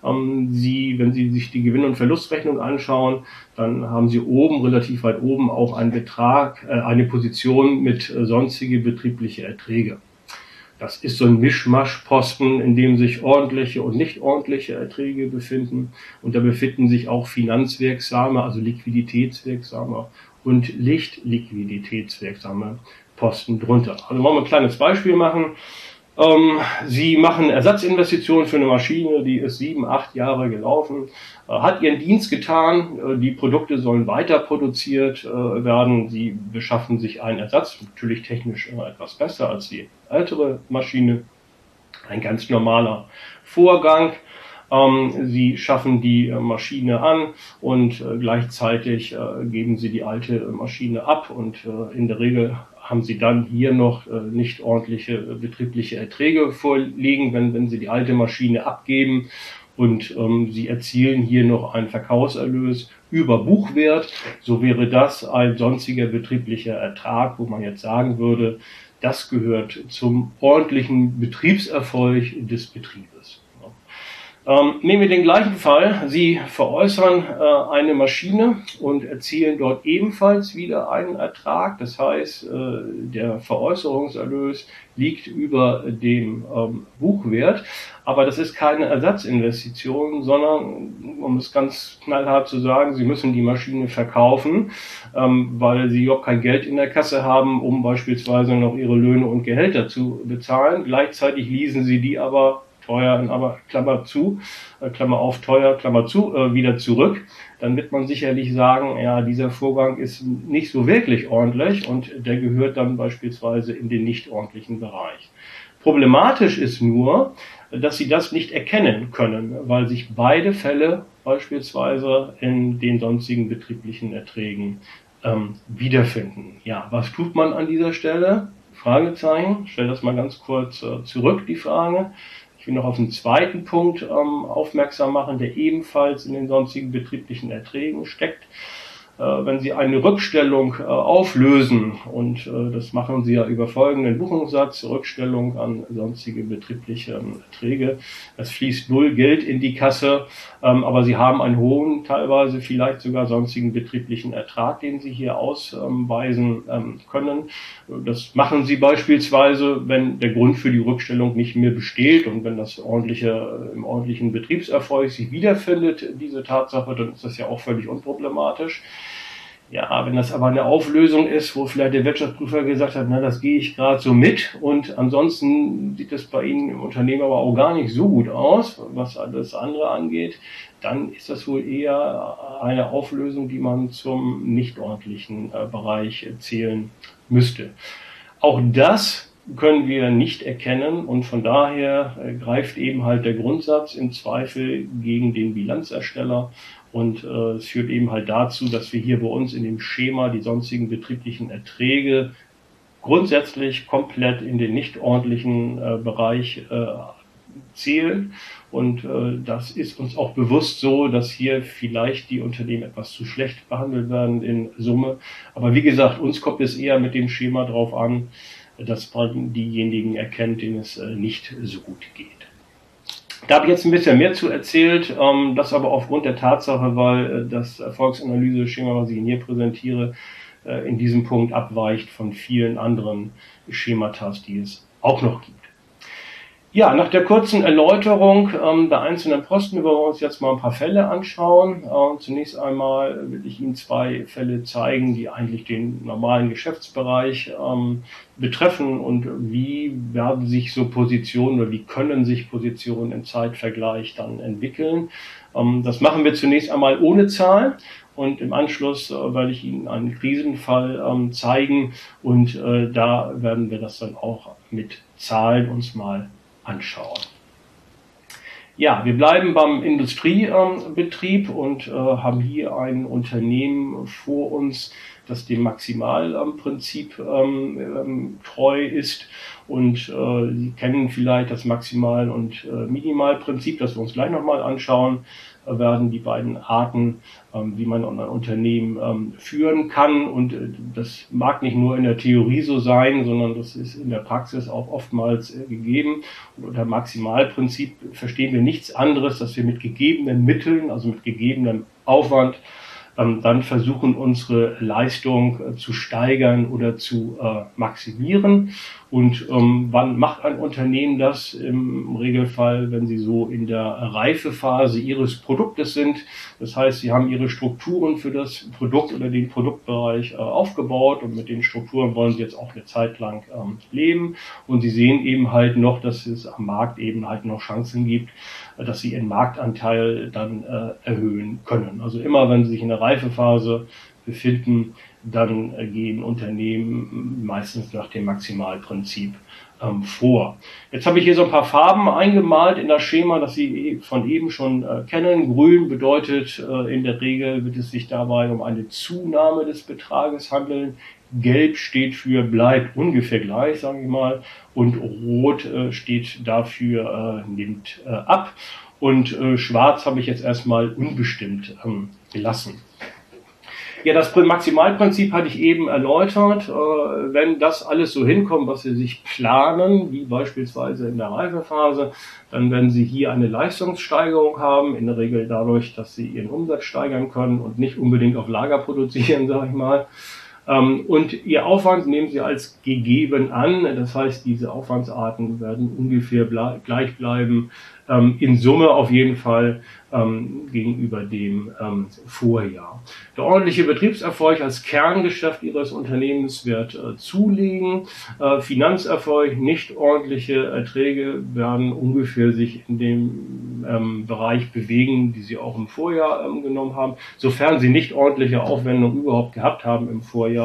Sie, wenn Sie sich die Gewinn- und Verlustrechnung anschauen, dann haben Sie oben, relativ weit oben, auch einen Betrag, äh, eine Position mit äh, sonstige betriebliche Erträge. Das ist so ein Mischmaschposten, in dem sich ordentliche und nicht ordentliche Erträge befinden. Und da befinden sich auch finanzwirksame, also liquiditätswirksame und nicht liquiditätswirksame Posten drunter. Also wollen wir ein kleines Beispiel machen. Ähm, Sie machen Ersatzinvestitionen für eine Maschine, die ist sieben, acht Jahre gelaufen, äh, hat ihren Dienst getan, äh, die Produkte sollen weiter produziert äh, werden, Sie beschaffen sich einen Ersatz, natürlich technisch immer etwas besser als die ältere Maschine, ein ganz normaler Vorgang. Ähm, Sie schaffen die äh, Maschine an und äh, gleichzeitig äh, geben Sie die alte Maschine ab und äh, in der Regel haben Sie dann hier noch äh, nicht ordentliche äh, betriebliche Erträge vorliegen, wenn, wenn Sie die alte Maschine abgeben und ähm, Sie erzielen hier noch einen Verkaufserlös über Buchwert, so wäre das ein sonstiger betrieblicher Ertrag, wo man jetzt sagen würde, das gehört zum ordentlichen Betriebserfolg des Betriebes. Ähm, nehmen wir den gleichen Fall. Sie veräußern äh, eine Maschine und erzielen dort ebenfalls wieder einen Ertrag. Das heißt, äh, der Veräußerungserlös liegt über dem ähm, Buchwert. Aber das ist keine Ersatzinvestition, sondern, um es ganz knallhart zu sagen, Sie müssen die Maschine verkaufen, ähm, weil Sie überhaupt kein Geld in der Kasse haben, um beispielsweise noch Ihre Löhne und Gehälter zu bezahlen. Gleichzeitig leasen Sie die aber teuer, aber Klammer zu, äh, Klammer auf, teuer, Klammer zu, äh, wieder zurück, dann wird man sicherlich sagen, ja, dieser Vorgang ist nicht so wirklich ordentlich und der gehört dann beispielsweise in den nicht ordentlichen Bereich. Problematisch ist nur, dass Sie das nicht erkennen können, weil sich beide Fälle beispielsweise in den sonstigen betrieblichen Erträgen ähm, wiederfinden. Ja, was tut man an dieser Stelle? Fragezeichen. Ich stelle das mal ganz kurz äh, zurück, die Frage. Ich will noch auf einen zweiten Punkt ähm, aufmerksam machen, der ebenfalls in den sonstigen betrieblichen Erträgen steckt. Äh, wenn Sie eine Rückstellung äh, auflösen, und äh, das machen Sie ja über folgenden Buchungssatz, Rückstellung an sonstige betriebliche ähm, Erträge, es fließt null Geld in die Kasse, ähm, aber Sie haben einen hohen, teilweise vielleicht sogar sonstigen betrieblichen Ertrag, den Sie hier ausweisen ähm, können. Das machen Sie beispielsweise, wenn der Grund für die Rückstellung nicht mehr besteht und wenn das ordentliche, im ordentlichen Betriebserfolg sich wiederfindet, diese Tatsache, dann ist das ja auch völlig unproblematisch. Ja, wenn das aber eine Auflösung ist, wo vielleicht der Wirtschaftsprüfer gesagt hat, na, das gehe ich gerade so mit, und ansonsten sieht es bei Ihnen im Unternehmen aber auch gar nicht so gut aus, was alles andere angeht, dann ist das wohl eher eine Auflösung, die man zum nicht ordentlichen äh, Bereich zählen müsste. Auch das können wir nicht erkennen, und von daher äh, greift eben halt der Grundsatz im Zweifel gegen den Bilanzersteller. Und äh, es führt eben halt dazu, dass wir hier bei uns in dem Schema die sonstigen betrieblichen Erträge grundsätzlich komplett in den nicht ordentlichen äh, Bereich äh, zählen. Und äh, das ist uns auch bewusst so, dass hier vielleicht die Unternehmen etwas zu schlecht behandelt werden in Summe. Aber wie gesagt, uns kommt es eher mit dem Schema drauf an, dass man diejenigen erkennt, denen es äh, nicht so gut geht. Da habe ich jetzt ein bisschen mehr zu erzählt, ähm, das aber aufgrund der Tatsache, weil äh, das Erfolgsanalyse-Schema, was ich Ihnen hier präsentiere, äh, in diesem Punkt abweicht von vielen anderen Schemata, die es auch noch gibt. Ja, nach der kurzen Erläuterung ähm, der einzelnen Posten wollen wir uns jetzt mal ein paar Fälle anschauen. Äh, zunächst einmal will ich Ihnen zwei Fälle zeigen, die eigentlich den normalen Geschäftsbereich ähm, betreffen, und wie werden sich so Positionen oder wie können sich Positionen im Zeitvergleich dann entwickeln. Ähm, das machen wir zunächst einmal ohne Zahlen. Und im Anschluss äh, werde ich Ihnen einen Krisenfall ähm, zeigen, und äh, da werden wir das dann auch mit Zahlen uns mal anschauen. Ja, wir bleiben beim Industriebetrieb ähm, und äh, haben hier ein Unternehmen vor uns, das dem Maximalprinzip ähm, ähm, treu ist. Und äh, Sie kennen vielleicht das Maximal- und äh, Minimalprinzip, das wir uns gleich nochmal anschauen äh, werden, die beiden Arten, ähm, wie man ein Unternehmen ähm, führen kann. Und äh, das mag nicht nur in der Theorie so sein, sondern das ist in der Praxis auch oftmals äh, gegeben. Und unter Maximalprinzip verstehen wir nichts anderes, dass wir mit gegebenen Mitteln, also mit gegebenem Aufwand, ähm, dann versuchen, unsere Leistung äh, zu steigern oder zu äh, maximieren. Und ähm, wann macht ein Unternehmen das? Im Regelfall, wenn sie so in der Reifephase ihres Produktes sind. Das heißt, sie haben ihre Strukturen für das Produkt oder den Produktbereich äh, aufgebaut, und mit den Strukturen wollen sie jetzt auch eine Zeit lang ähm, leben. Und sie sehen eben halt noch, dass es am Markt eben halt noch Chancen gibt, äh, dass sie ihren Marktanteil dann äh, erhöhen können. Also immer, wenn sie sich in der Reifephase befinden, dann äh, gehen Unternehmen meistens nach dem Maximalprinzip ähm, vor. Jetzt habe ich hier so ein paar Farben eingemalt in das Schema, das Sie von eben schon äh, kennen. Grün bedeutet, äh, in der Regel wird es sich dabei um eine Zunahme des Betrages handeln. Gelb steht für bleibt ungefähr gleich, sage ich mal, und Rot äh, steht dafür äh, nimmt äh, ab, und äh, Schwarz habe ich jetzt erstmal unbestimmt ähm, gelassen. Ja, das Maximalprinzip hatte ich eben erläutert. Wenn das alles so hinkommt, was Sie sich planen, wie beispielsweise in der Reifephase, dann werden Sie hier eine Leistungssteigerung haben, in der Regel dadurch, dass Sie Ihren Umsatz steigern können und nicht unbedingt auf Lager produzieren, sage ich mal. Und Ihr Aufwand nehmen Sie als gegeben an. Das heißt, diese Aufwandsarten werden ungefähr gleich bleiben. In Summe auf jeden Fall ähm, gegenüber dem ähm, Vorjahr. Der ordentliche Betriebserfolg als Kerngeschäft Ihres Unternehmens wird äh, zulegen. Äh, Finanzerfolg, nicht ordentliche Erträge werden ungefähr sich in dem ähm, Bereich bewegen, die Sie auch im Vorjahr ähm, genommen haben. Sofern Sie nicht ordentliche Aufwendungen überhaupt gehabt haben im Vorjahr,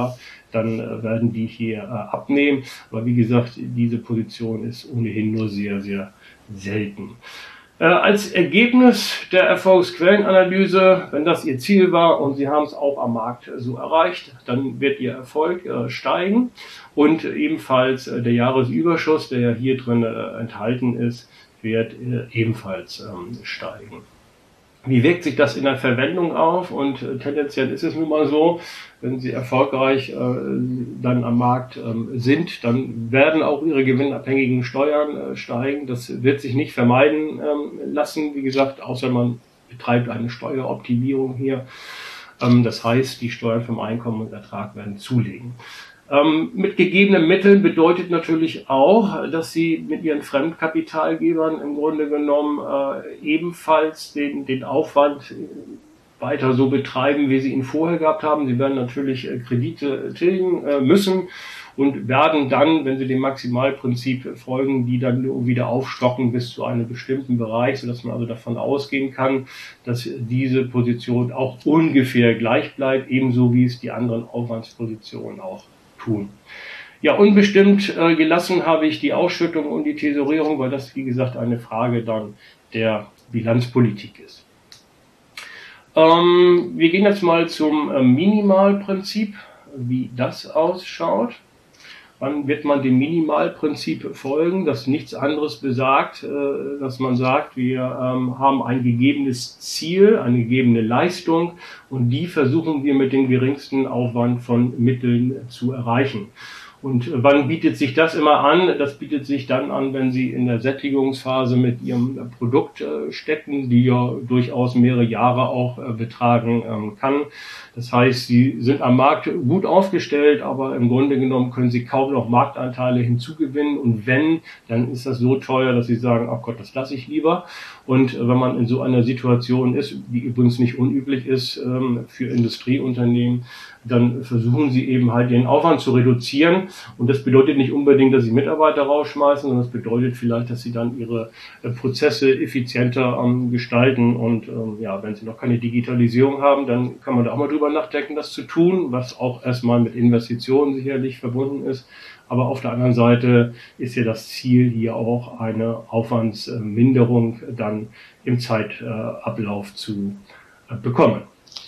dann äh, werden die hier äh, abnehmen. Aber wie gesagt, diese Position ist ohnehin nur sehr, sehr selten. Äh, als Ergebnis der Erfolgsquellenanalyse, wenn das Ihr Ziel war und Sie haben es auch am Markt so erreicht, dann wird Ihr Erfolg äh, steigen und ebenfalls äh, der Jahresüberschuss, der ja hier drin äh, enthalten ist, wird äh, ebenfalls ähm, steigen. Wie wirkt sich das in der Verwendung auf? Und äh, tendenziell ist es nun mal so, wenn Sie erfolgreich äh, dann am Markt ähm, sind, dann werden auch Ihre gewinnabhängigen Steuern äh, steigen. Das wird sich nicht vermeiden ähm, lassen, wie gesagt, außer man betreibt eine Steueroptimierung hier. Ähm, das heißt, die Steuern vom Einkommen und Ertrag werden zulegen. Ähm, mit gegebenen Mitteln bedeutet natürlich auch, dass Sie mit Ihren Fremdkapitalgebern im Grunde genommen äh, ebenfalls den, den Aufwand weiter so betreiben, wie Sie ihn vorher gehabt haben. Sie werden natürlich äh, Kredite tilgen äh, müssen und werden dann, wenn Sie dem Maximalprinzip folgen, die dann wieder aufstocken bis zu einem bestimmten Bereich, sodass man also davon ausgehen kann, dass diese Position auch ungefähr gleich bleibt, ebenso wie es die anderen Aufwandspositionen auch tun. Ja, unbestimmt äh, gelassen habe ich die Ausschüttung und die Tesorierung, weil das, wie gesagt, eine Frage dann der Bilanzpolitik ist. Ähm, wir gehen jetzt mal zum äh, Minimalprinzip, wie das ausschaut. Wann wird man dem Minimalprinzip folgen, das nichts anderes besagt, äh, dass man sagt, wir ähm, haben ein gegebenes Ziel, eine gegebene Leistung und die versuchen wir mit dem geringsten Aufwand von Mitteln zu erreichen. Und wann bietet sich das immer an? Das bietet sich dann an, wenn Sie in der Sättigungsphase mit Ihrem Produkt äh, stecken, die ja durchaus mehrere Jahre auch äh, betragen ähm, kann. Das heißt, Sie sind am Markt gut aufgestellt, aber im Grunde genommen können Sie kaum noch Marktanteile hinzugewinnen. Und wenn, dann ist das so teuer, dass Sie sagen, ach Gott, das lasse ich lieber. Und äh, wenn man in so einer Situation ist, die übrigens nicht unüblich ist ähm, für Industrieunternehmen, dann versuchen Sie eben halt den Aufwand zu reduzieren. Und das bedeutet nicht unbedingt, dass Sie Mitarbeiter rausschmeißen, sondern das bedeutet vielleicht, dass Sie dann Ihre äh, Prozesse effizienter ähm, gestalten. Und ähm, ja, wenn Sie noch keine Digitalisierung haben, dann kann man da auch mal drüber nachdenken, das zu tun, was auch erstmal mit Investitionen sicherlich verbunden ist. Aber auf der anderen Seite ist ja das Ziel hier auch eine Aufwandsminderung dann im Zeitablauf zu äh, bekommen.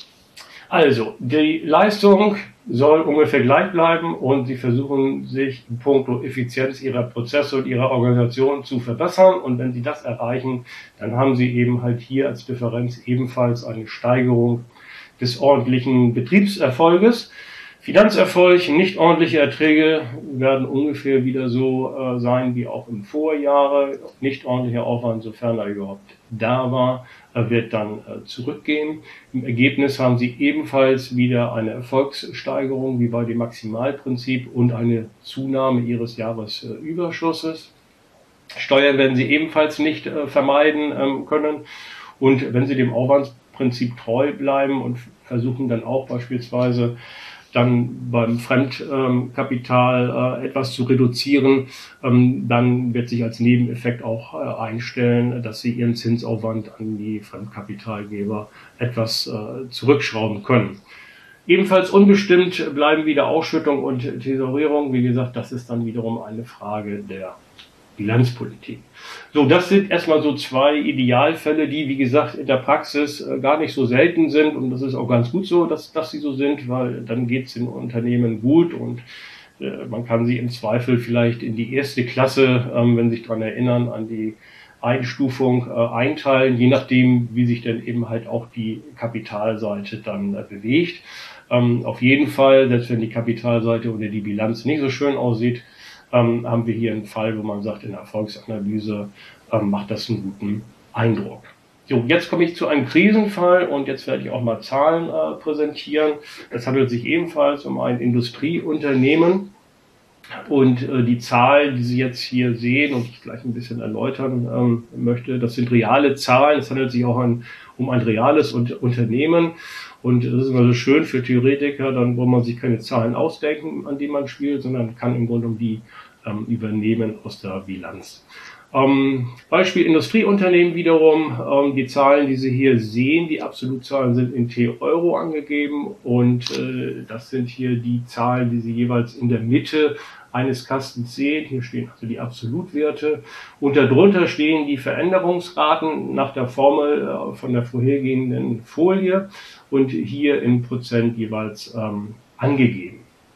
Also, die Leistung soll ungefähr gleich bleiben und Sie versuchen sich in puncto Effizienz Ihrer Prozesse und Ihrer Organisation zu verbessern. Und wenn Sie das erreichen, dann haben Sie eben halt hier als Differenz ebenfalls eine Steigerung des ordentlichen Betriebserfolges. Finanzerfolg, nicht ordentliche Erträge werden ungefähr wieder so äh, sein wie auch im Vorjahre. Nicht ordentlicher Aufwand, sofern er überhaupt da war, äh, wird dann äh, zurückgehen. Im Ergebnis haben Sie ebenfalls wieder eine Erfolgssteigerung wie bei dem Maximalprinzip und eine Zunahme Ihres Jahresüberschusses. Steuern werden Sie ebenfalls nicht äh, vermeiden ähm, können. Und wenn Sie dem Aufwandsprinzip treu bleiben und versuchen dann auch beispielsweise dann beim Fremdkapital äh, etwas zu reduzieren, ähm, dann wird sich als Nebeneffekt auch äh, einstellen, dass Sie Ihren Zinsaufwand an die Fremdkapitalgeber etwas äh, zurückschrauben können. Ebenfalls unbestimmt bleiben wieder Ausschüttung und Tesorierung. Wie gesagt, das ist dann wiederum eine Frage der Bilanzpolitik. So, das sind erstmal so zwei Idealfälle, die, wie gesagt, in der Praxis äh, gar nicht so selten sind. Und das ist auch ganz gut so, dass, dass sie so sind, weil dann geht es den Unternehmen gut und äh, man kann sie im Zweifel vielleicht in die erste Klasse, ähm, wenn Sie sich daran erinnern, an die Einstufung äh, einteilen, je nachdem, wie sich denn eben halt auch die Kapitalseite dann äh, bewegt. Ähm, auf jeden Fall, selbst wenn die Kapitalseite oder die Bilanz nicht so schön aussieht, Ähm, haben wir hier einen Fall, wo man sagt, in der Erfolgsanalyse ähm, macht das einen guten Eindruck. So, jetzt komme ich zu einem Krisenfall und jetzt werde ich auch mal Zahlen äh, präsentieren. Es handelt sich ebenfalls um ein Industrieunternehmen und äh, die Zahl, die Sie jetzt hier sehen und ich gleich ein bisschen erläutern ähm, möchte, das sind reale Zahlen. Es handelt sich auch an, um ein reales Unternehmen. Und das ist immer so schön für Theoretiker, dann wo man sich keine Zahlen ausdenken, an die man spielt, sondern kann im Grunde um die ähm, übernehmen aus der Bilanz. Ähm, Beispiel Industrieunternehmen wiederum, ähm, die Zahlen, die Sie hier sehen, die Absolutzahlen sind in T-Euro angegeben und äh, das sind hier die Zahlen, die Sie jeweils in der Mitte eines Kastens sehen. Hier stehen also die Absolutwerte und darunter stehen die Veränderungsraten nach der Formel äh, von der vorhergehenden Folie und hier in Prozent jeweils ähm, angegeben.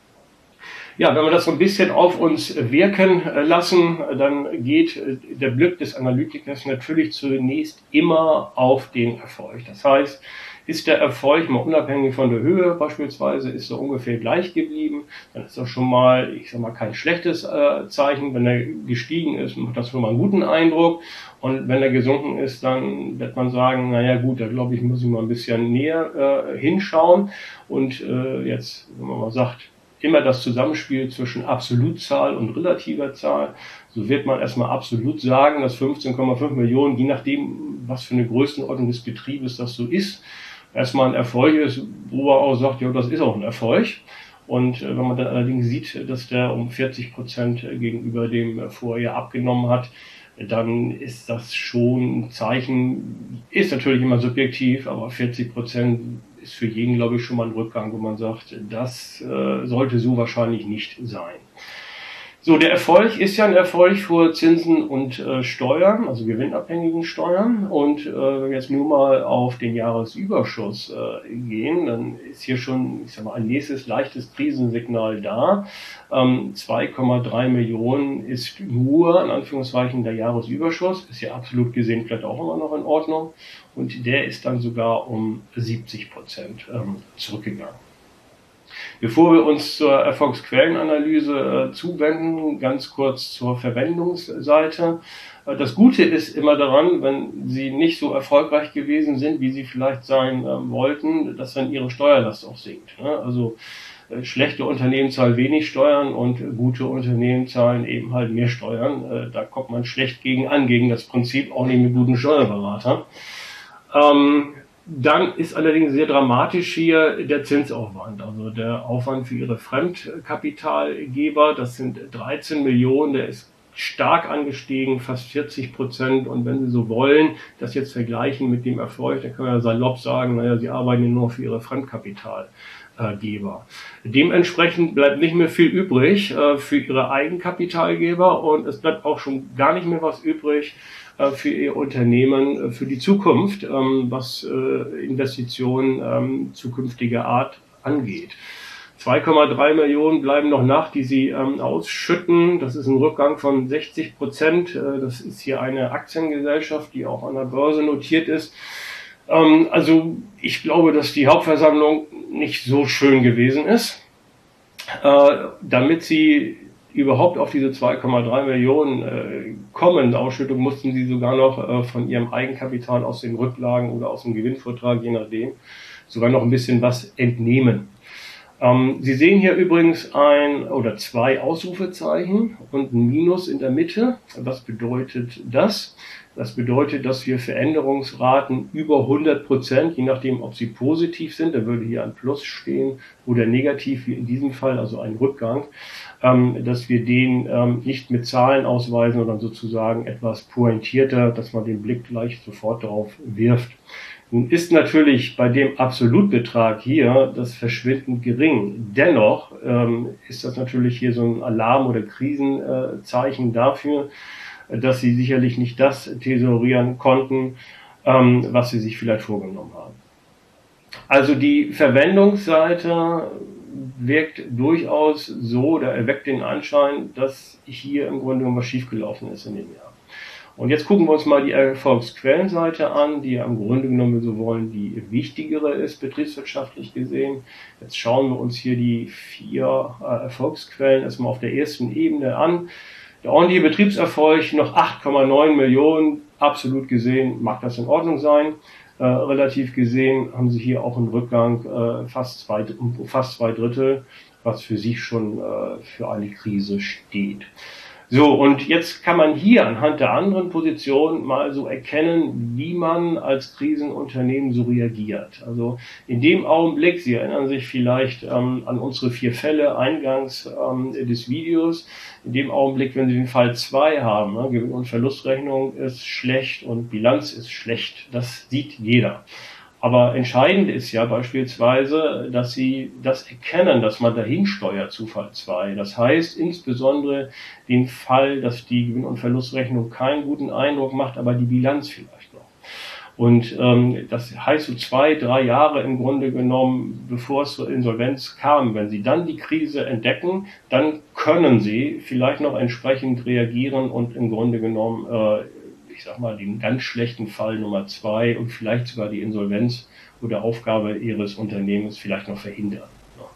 Ja, wenn wir das so ein bisschen auf uns wirken lassen, dann geht der Blick des Analytikers natürlich zunächst immer auf den Erfolg. Das heißt, ist der Erfolg mal unabhängig von der Höhe beispielsweise, ist er ungefähr gleich geblieben, dann ist das schon mal, ich sag mal, kein schlechtes äh, Zeichen. Wenn er gestiegen ist, macht das schon mal einen guten Eindruck. Und wenn er gesunken ist, dann wird man sagen, naja gut, da glaube ich, muss ich mal ein bisschen näher äh, hinschauen. Und äh, jetzt, wenn man mal sagt, immer das Zusammenspiel zwischen Absolutzahl und relativer Zahl, so wird man erstmal absolut sagen, dass fünfzehn Komma fünf Millionen, je nachdem, was für eine Größenordnung des Betriebes das so ist, erstmal ein Erfolg ist, wo er auch sagt, ja, das ist auch ein Erfolg. Und wenn man dann allerdings sieht, dass der um vierzig Prozent gegenüber dem Vorjahr abgenommen hat, dann ist das schon ein Zeichen, ist natürlich immer subjektiv, aber vierzig Prozent ist für jeden, glaube ich, schon mal ein Rückgang, wo man sagt, das äh, sollte so wahrscheinlich nicht sein. So, der Erfolg ist ja ein Erfolg vor Zinsen und äh, Steuern, also gewinnabhängigen Steuern. Und äh, jetzt nur mal auf den Jahresüberschuss äh, gehen, dann ist hier schon, ich sag mal, ein nächstes leichtes Krisensignal da. Ähm, zwei Komma drei Millionen ist nur, in Anführungszeichen, der Jahresüberschuss. Ist ja absolut gesehen vielleicht auch immer noch in Ordnung. Und der ist dann sogar um siebzig Prozent ähm, zurückgegangen. Bevor wir uns zur Erfolgsquellenanalyse äh, zuwenden, ganz kurz zur Verwendungsseite. Äh, das Gute ist immer daran, wenn Sie nicht so erfolgreich gewesen sind, wie Sie vielleicht sein äh, wollten, dass dann Ihre Steuerlast auch sinkt. Ne? Also äh, schlechte Unternehmen zahlen wenig Steuern und äh, gute Unternehmen zahlen eben halt mehr Steuern. Äh, da kommt man schlecht gegen an, gegen das Prinzip, auch nicht mit guten Steuerberatern. Ähm, Dann ist allerdings sehr dramatisch hier der Zinsaufwand, also der Aufwand für Ihre Fremdkapitalgeber. Das sind dreizehn Millionen, der ist stark angestiegen, fast vierzig Prozent. Und wenn Sie so wollen, das jetzt vergleichen mit dem Erfolg, dann kann man ja salopp sagen, naja, Sie arbeiten ja nur für Ihre Fremdkapitalgeber. Dementsprechend bleibt nicht mehr viel übrig für Ihre Eigenkapitalgeber und es bleibt auch schon gar nicht mehr was übrig für Ihr Unternehmen für die Zukunft, was Investitionen zukünftiger Art angeht. zwei Komma drei Millionen bleiben noch nach, die Sie ausschütten. Das ist ein Rückgang von sechzig Prozent. Das ist hier eine Aktiengesellschaft, die auch an der Börse notiert ist. Also ich glaube, dass die Hauptversammlung nicht so schön gewesen ist. Damit Sie überhaupt auf diese zwei Komma drei Millionen äh, kommen, Ausschüttung, mussten sie sogar noch äh, von ihrem Eigenkapital aus den Rücklagen oder aus dem Gewinnvortrag, je nachdem, sogar noch ein bisschen was entnehmen. Ähm, Sie sehen hier übrigens ein oder zwei Ausrufezeichen und ein Minus in der Mitte. Was bedeutet das? Das bedeutet, dass wir Veränderungsraten über hundert Prozent, je nachdem, ob sie positiv sind, da würde hier ein Plus stehen, oder negativ, wie in diesem Fall, also ein Rückgang, ähm, dass wir den ähm, nicht mit Zahlen ausweisen, sondern sozusagen etwas pointierter, dass man den Blick gleich sofort darauf wirft. Nun ist natürlich bei dem Absolutbetrag hier das verschwindend gering. Dennoch ähm, ist das natürlich hier so ein Alarm- oder Krisenzeichen dafür, dass sie sicherlich nicht das thesaurieren konnten, ähm, was sie sich vielleicht vorgenommen haben. Also die Verwendungsseite wirkt durchaus so oder erweckt den Anschein, dass hier im Grunde was schiefgelaufen ist in dem Jahr. Und jetzt gucken wir uns mal die Erfolgsquellenseite an, die ja im Grunde genommen, wenn wir so wollen, die wichtigere ist, betriebswirtschaftlich gesehen. Jetzt schauen wir uns hier die vier äh, Erfolgsquellen erstmal auf der ersten Ebene an. Der ordentliche Betriebserfolg noch acht Komma neun Millionen, absolut gesehen mag das in Ordnung sein. Äh, relativ gesehen haben Sie hier auch einen Rückgang äh, fast, zwei, fast zwei Drittel, was für sich schon äh, für eine Krise steht. So, und jetzt kann man hier anhand der anderen Position mal so erkennen, wie man als Krisenunternehmen so reagiert. Also in dem Augenblick, Sie erinnern sich vielleicht ähm, an unsere vier Fälle eingangs ähm, des Videos, in dem Augenblick, wenn Sie den Fall zwei haben, ne, Gewinn- und Verlustrechnung ist schlecht und Bilanz ist schlecht, das sieht jeder. Aber entscheidend ist ja beispielsweise, dass Sie das erkennen, dass man dahin steuert zu Fall zwei. Das heißt insbesondere den Fall, dass die Gewinn- und Verlustrechnung keinen guten Eindruck macht, aber die Bilanz vielleicht noch. Und ähm, das heißt so zwei, drei Jahre im Grunde genommen, bevor es zur Insolvenz kam. Wenn Sie dann die Krise entdecken, dann können Sie vielleicht noch entsprechend reagieren und im Grunde genommen äh, ich sag mal, den ganz schlechten Fall Nummer zwei und vielleicht sogar die Insolvenz oder Aufgabe Ihres Unternehmens vielleicht noch verhindern.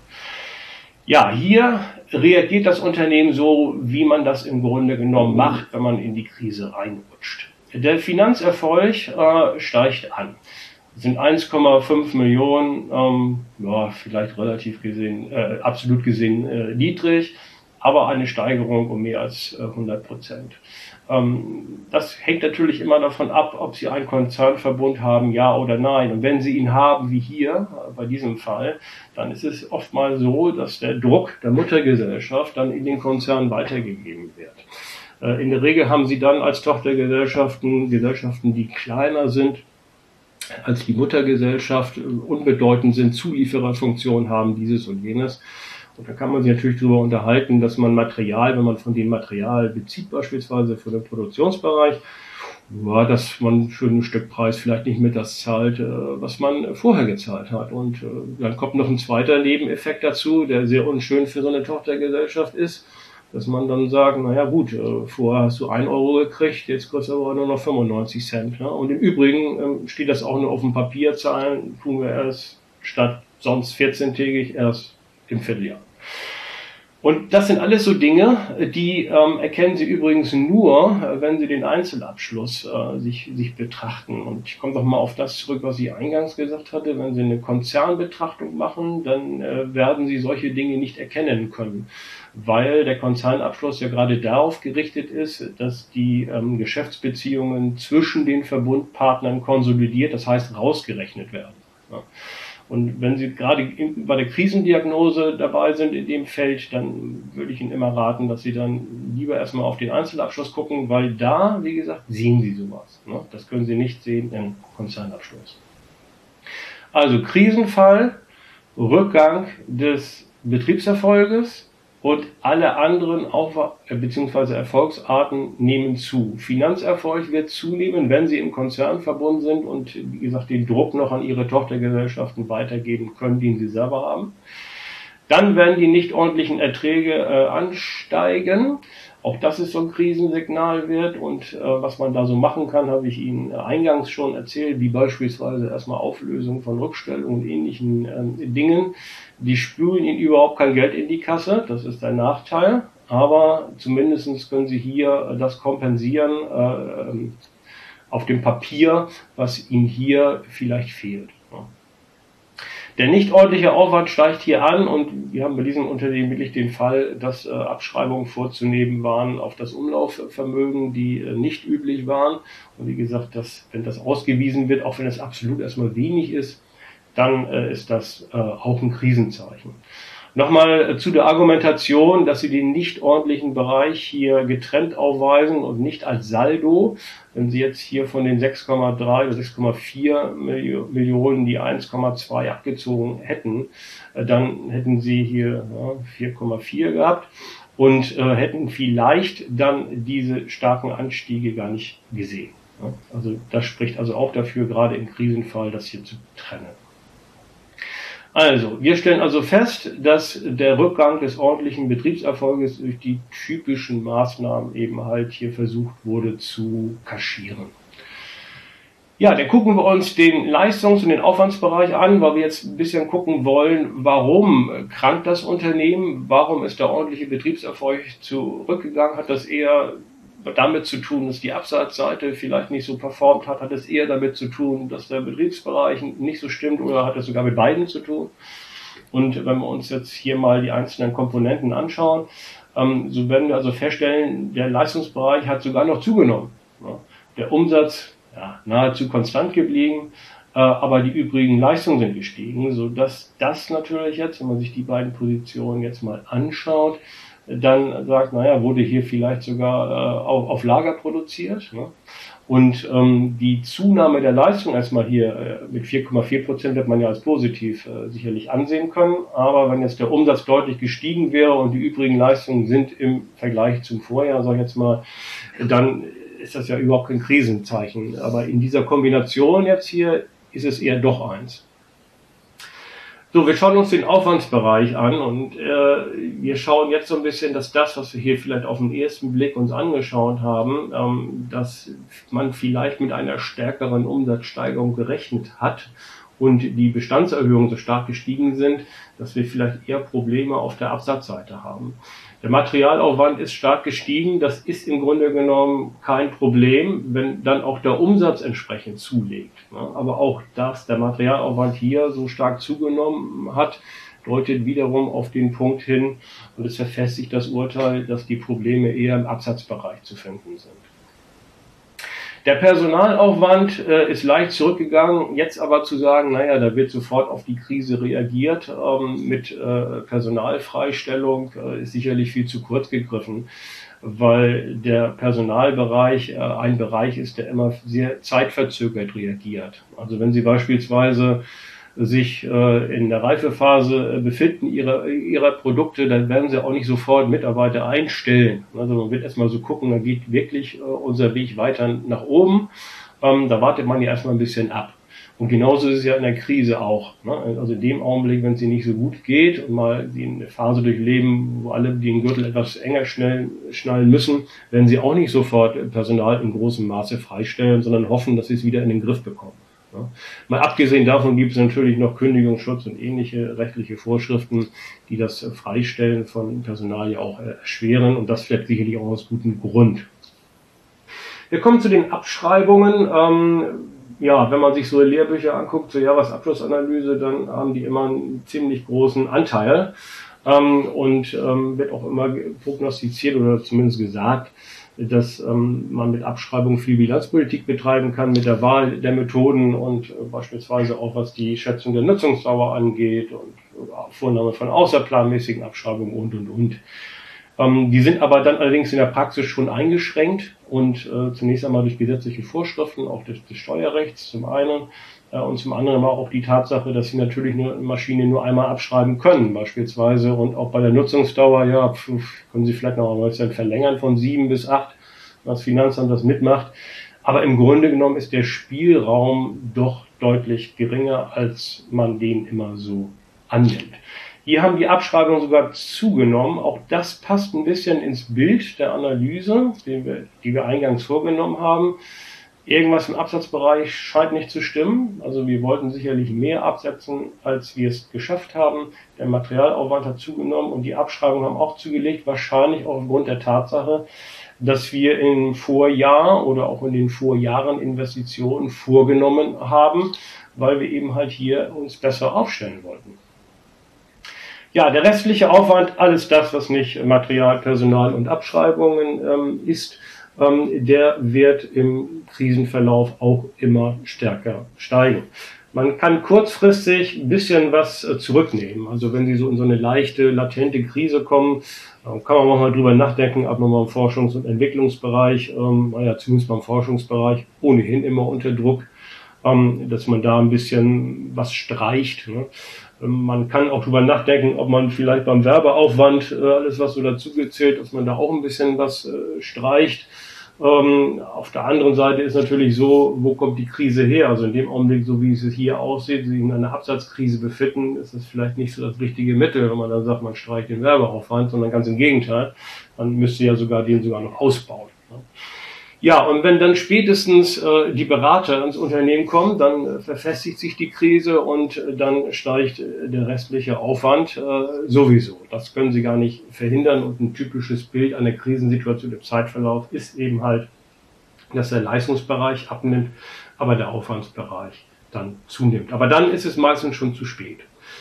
Ja, hier reagiert das Unternehmen so, wie man das im Grunde genommen macht, wenn man in die Krise reinrutscht. Der Finanzerfolg äh, steigt an. Das sind eins Komma fünf Millionen, ähm, ja, vielleicht relativ gesehen, äh, absolut gesehen äh, niedrig, aber eine Steigerung um mehr als äh, hundert Prozent. Ähm, das hängt natürlich immer davon ab, ob Sie einen Konzernverbund haben, ja oder nein. Und wenn Sie ihn haben, wie hier, äh, bei diesem Fall, dann ist es oft mal so, dass der Druck der Muttergesellschaft dann in den Konzern weitergegeben wird. Äh, in der Regel haben Sie dann als Tochtergesellschaften Gesellschaften, die kleiner sind als die Muttergesellschaft, äh, unbedeutend sind, Zuliefererfunktionen haben, dieses und jenes. Und da kann man sich natürlich darüber unterhalten, dass man Material, wenn man von dem Material bezieht, beispielsweise für den Produktionsbereich, ja, dass man für einen Stückpreis vielleicht nicht mit das zahlt, was man vorher gezahlt hat. Und dann kommt noch ein zweiter Nebeneffekt dazu, der sehr unschön für so eine Tochtergesellschaft ist, dass man dann sagt, naja gut, vorher hast du ein Euro gekriegt, jetzt kostet aber nur noch fünfundneunzig Cent. Ne? Und im Übrigen steht das auch nur auf dem Papier, zahlen tun wir erst statt sonst vierzehntägig erst im Vierteljahr. Und das sind alles so Dinge, die ähm, erkennen Sie übrigens nur, wenn Sie den Einzelabschluss äh, sich, sich betrachten. Und ich komme doch mal auf das zurück, was ich eingangs gesagt hatte. Wenn Sie eine Konzernbetrachtung machen, dann äh, werden Sie solche Dinge nicht erkennen können, weil der Konzernabschluss ja gerade darauf gerichtet ist, dass die ähm, Geschäftsbeziehungen zwischen den Verbundpartnern konsolidiert, das heißt rausgerechnet werden. Ja. Und wenn Sie gerade in, bei der Krisendiagnose dabei sind in dem Feld, dann würde ich Ihnen immer raten, dass Sie dann lieber erstmal auf den Einzelabschluss gucken, weil da, wie gesagt, sehen Sie sowas. Ne? Das können Sie nicht sehen im Konzernabschluss. Also Krisenfall, Rückgang des Betriebserfolges und alle anderen Auf- bzw. Erfolgsarten nehmen zu. Finanzerfolg wird zunehmen, wenn Sie im Konzernverbund sind und, wie gesagt, den Druck noch an Ihre Tochtergesellschaften weitergeben können, den Sie selber haben. Dann werden die nicht ordentlichen Erträge äh, ansteigen. Auch das ist so ein Krisensignal wird und äh, was man da so machen kann, habe ich Ihnen eingangs schon erzählt, wie beispielsweise erstmal Auflösung von Rückstellungen und ähnlichen äh, Dingen. Die spülen Ihnen überhaupt kein Geld in die Kasse, das ist ein Nachteil, aber zumindest können Sie hier das kompensieren äh, auf dem Papier, was Ihnen hier vielleicht fehlt. Der nicht ordentliche Aufwand steigt hier an und wir haben bei diesem Unternehmen wirklich den Fall, dass äh, Abschreibungen vorzunehmen waren auf das Umlaufvermögen, die äh, nicht üblich waren. Und wie gesagt, dass, wenn das ausgewiesen wird, auch wenn es absolut erstmal wenig ist, dann äh, ist das äh, auch ein Krisenzeichen. Nochmal zu der Argumentation, dass Sie den nicht ordentlichen Bereich hier getrennt aufweisen und nicht als Saldo. Wenn Sie jetzt hier von den sechs Komma drei oder sechs Komma vier Millionen die eins Komma zwei abgezogen hätten, dann hätten Sie hier ja, vier Komma vier gehabt und äh, hätten vielleicht dann diese starken Anstiege gar nicht gesehen. Ja, also das spricht also auch dafür, gerade im Krisenfall, das hier zu trennen. Also, wir stellen also fest, dass der Rückgang des ordentlichen Betriebserfolges durch die typischen Maßnahmen eben halt hier versucht wurde zu kaschieren. Ja, dann gucken wir uns den Leistungs- und den Aufwandsbereich an, weil wir jetzt ein bisschen gucken wollen, warum krankt das Unternehmen, warum ist der ordentliche Betriebserfolg zurückgegangen, hat das eher damit zu tun, dass die Absatzseite vielleicht nicht so performt hat, hat es eher damit zu tun, dass der Betriebsbereich nicht so stimmt oder hat es sogar mit beiden zu tun. Und wenn wir uns jetzt hier mal die einzelnen Komponenten anschauen, Ähm, so werden wir also feststellen, der Leistungsbereich hat sogar noch zugenommen. Ja. Der Umsatz ja, nahezu konstant geblieben, äh, aber die übrigen Leistungen sind gestiegen, sodass das natürlich jetzt, wenn man sich die beiden Positionen jetzt mal anschaut, dann sagt, naja, wurde hier vielleicht sogar äh, auch auf Lager produziert. Ne? Und ähm, die Zunahme der Leistung erstmal hier äh, mit vier Komma vier Prozent wird man ja als positiv äh, sicherlich ansehen können. Aber wenn jetzt der Umsatz deutlich gestiegen wäre und die übrigen Leistungen sind im Vergleich zum Vorjahr, sag ich jetzt mal, dann ist das ja überhaupt kein Krisenzeichen. Aber in dieser Kombination jetzt hier ist es eher doch eins. So, wir schauen uns den Aufwandsbereich an und äh, wir schauen jetzt so ein bisschen, dass das, was wir hier vielleicht auf den ersten Blick uns angeschaut haben, ähm, dass man vielleicht mit einer stärkeren Umsatzsteigerung gerechnet hat und die Bestandserhöhungen so stark gestiegen sind, dass wir vielleicht eher Probleme auf der Absatzseite haben. Der Materialaufwand ist stark gestiegen. Das ist im Grunde genommen kein Problem, wenn dann auch der Umsatz entsprechend zulegt. Aber auch, dass der Materialaufwand hier so stark zugenommen hat, deutet wiederum auf den Punkt hin, und es verfestigt das Urteil, dass die Probleme eher im Absatzbereich zu finden sind. Der Personalaufwand äh, ist leicht zurückgegangen, jetzt aber zu sagen, naja, da wird sofort auf die Krise reagiert ähm, mit äh, Personalfreistellung, äh, ist sicherlich viel zu kurz gegriffen, weil der Personalbereich äh, ein Bereich ist, der immer sehr zeitverzögert reagiert. Also wenn Sie beispielsweise sich äh, in der Reifephase äh, befinden ihrer, ihrer Produkte, dann werden sie auch nicht sofort Mitarbeiter einstellen. Also man wird erstmal so gucken, da geht wirklich äh, unser Weg weiter nach oben. Ähm, da wartet man ja erstmal ein bisschen ab. Und genauso ist es ja in der Krise auch. Ne? Also in dem Augenblick, wenn es ihnen nicht so gut geht und mal sie eine Phase durchleben, wo alle den Gürtel etwas enger schnell, schnallen müssen, werden sie auch nicht sofort Personal in großem Maße freistellen, sondern hoffen, dass sie es wieder in den Griff bekommen. Ja. Mal abgesehen davon gibt es natürlich noch Kündigungsschutz und ähnliche rechtliche Vorschriften, die das Freistellen von Personal ja auch erschweren, und das vielleicht sicherlich auch aus gutem Grund. Wir kommen zu den Abschreibungen. Ähm, ja, wenn man sich so Lehrbücher anguckt zur Jahresabschlussanalyse, dann haben die immer einen ziemlich großen Anteil ähm, und ähm, wird auch immer prognostiziert oder zumindest gesagt, dass ähm, man mit Abschreibung viel Bilanzpolitik betreiben kann, mit der Wahl der Methoden und äh, beispielsweise auch was die Schätzung der Nutzungsdauer angeht und äh, Vornahme von außerplanmäßigen Abschreibungen und, und, und. Ähm, die sind aber dann allerdings in der Praxis schon eingeschränkt und äh, zunächst einmal durch gesetzliche Vorschriften, auch des, des Steuerrechts zum einen, äh, und zum anderen auch die Tatsache, dass sie natürlich nur Maschine nur einmal abschreiben können, beispielsweise, und auch bei der Nutzungsdauer, ja, pf, können sie vielleicht noch einmal verlängern von sieben bis acht, was Finanzamt das mitmacht. Aber im Grunde genommen ist der Spielraum doch deutlich geringer, als man den immer so annimmt. Hier haben die Abschreibungen sogar zugenommen. Auch das passt ein bisschen ins Bild der Analyse, die wir, die wir eingangs vorgenommen haben. Irgendwas im Absatzbereich scheint nicht zu stimmen. Also wir wollten sicherlich mehr absetzen, als wir es geschafft haben. Der Materialaufwand hat zugenommen und die Abschreibungen haben auch zugelegt. Wahrscheinlich auch aufgrund der Tatsache, dass wir im Vorjahr oder auch in den Vorjahren Investitionen vorgenommen haben, weil wir eben halt hier uns besser aufstellen wollten. Ja, der restliche Aufwand, alles das, was nicht Material, Personal und Abschreibungen ähm, ist, ähm, der wird im Krisenverlauf auch immer stärker steigen. Man kann kurzfristig ein bisschen was äh, zurücknehmen. Also wenn Sie so in so eine leichte, latente Krise kommen, äh, kann man auch mal drüber nachdenken, ob man mal im Forschungs- und Entwicklungsbereich, ähm, naja, zumindest beim Forschungsbereich, ohnehin immer unter Druck, ähm, dass man da ein bisschen was streicht, ne? Man kann auch drüber nachdenken, ob man vielleicht beim Werbeaufwand, äh, alles was so dazugezählt, dass man da auch ein bisschen was äh, streicht. Ähm, auf der anderen Seite ist natürlich so, wo kommt die Krise her? Also in dem Augenblick, so wie es hier aussieht, sich in einer Absatzkrise befinden, ist es vielleicht nicht so das richtige Mittel, wenn man dann sagt, man streicht den Werbeaufwand, sondern ganz im Gegenteil. Man müsste ja sogar den sogar noch ausbauen. Ne? Ja, und wenn dann spätestens äh, die Berater ins Unternehmen kommen, dann äh, verfestigt sich die Krise und äh, dann steigt äh, der restliche Aufwand äh, sowieso. Das können Sie gar nicht verhindern, und ein typisches Bild einer Krisensituation im Zeitverlauf ist eben halt, dass der Leistungsbereich abnimmt, aber der Aufwandsbereich dann zunimmt. Aber dann ist es meistens schon zu spät.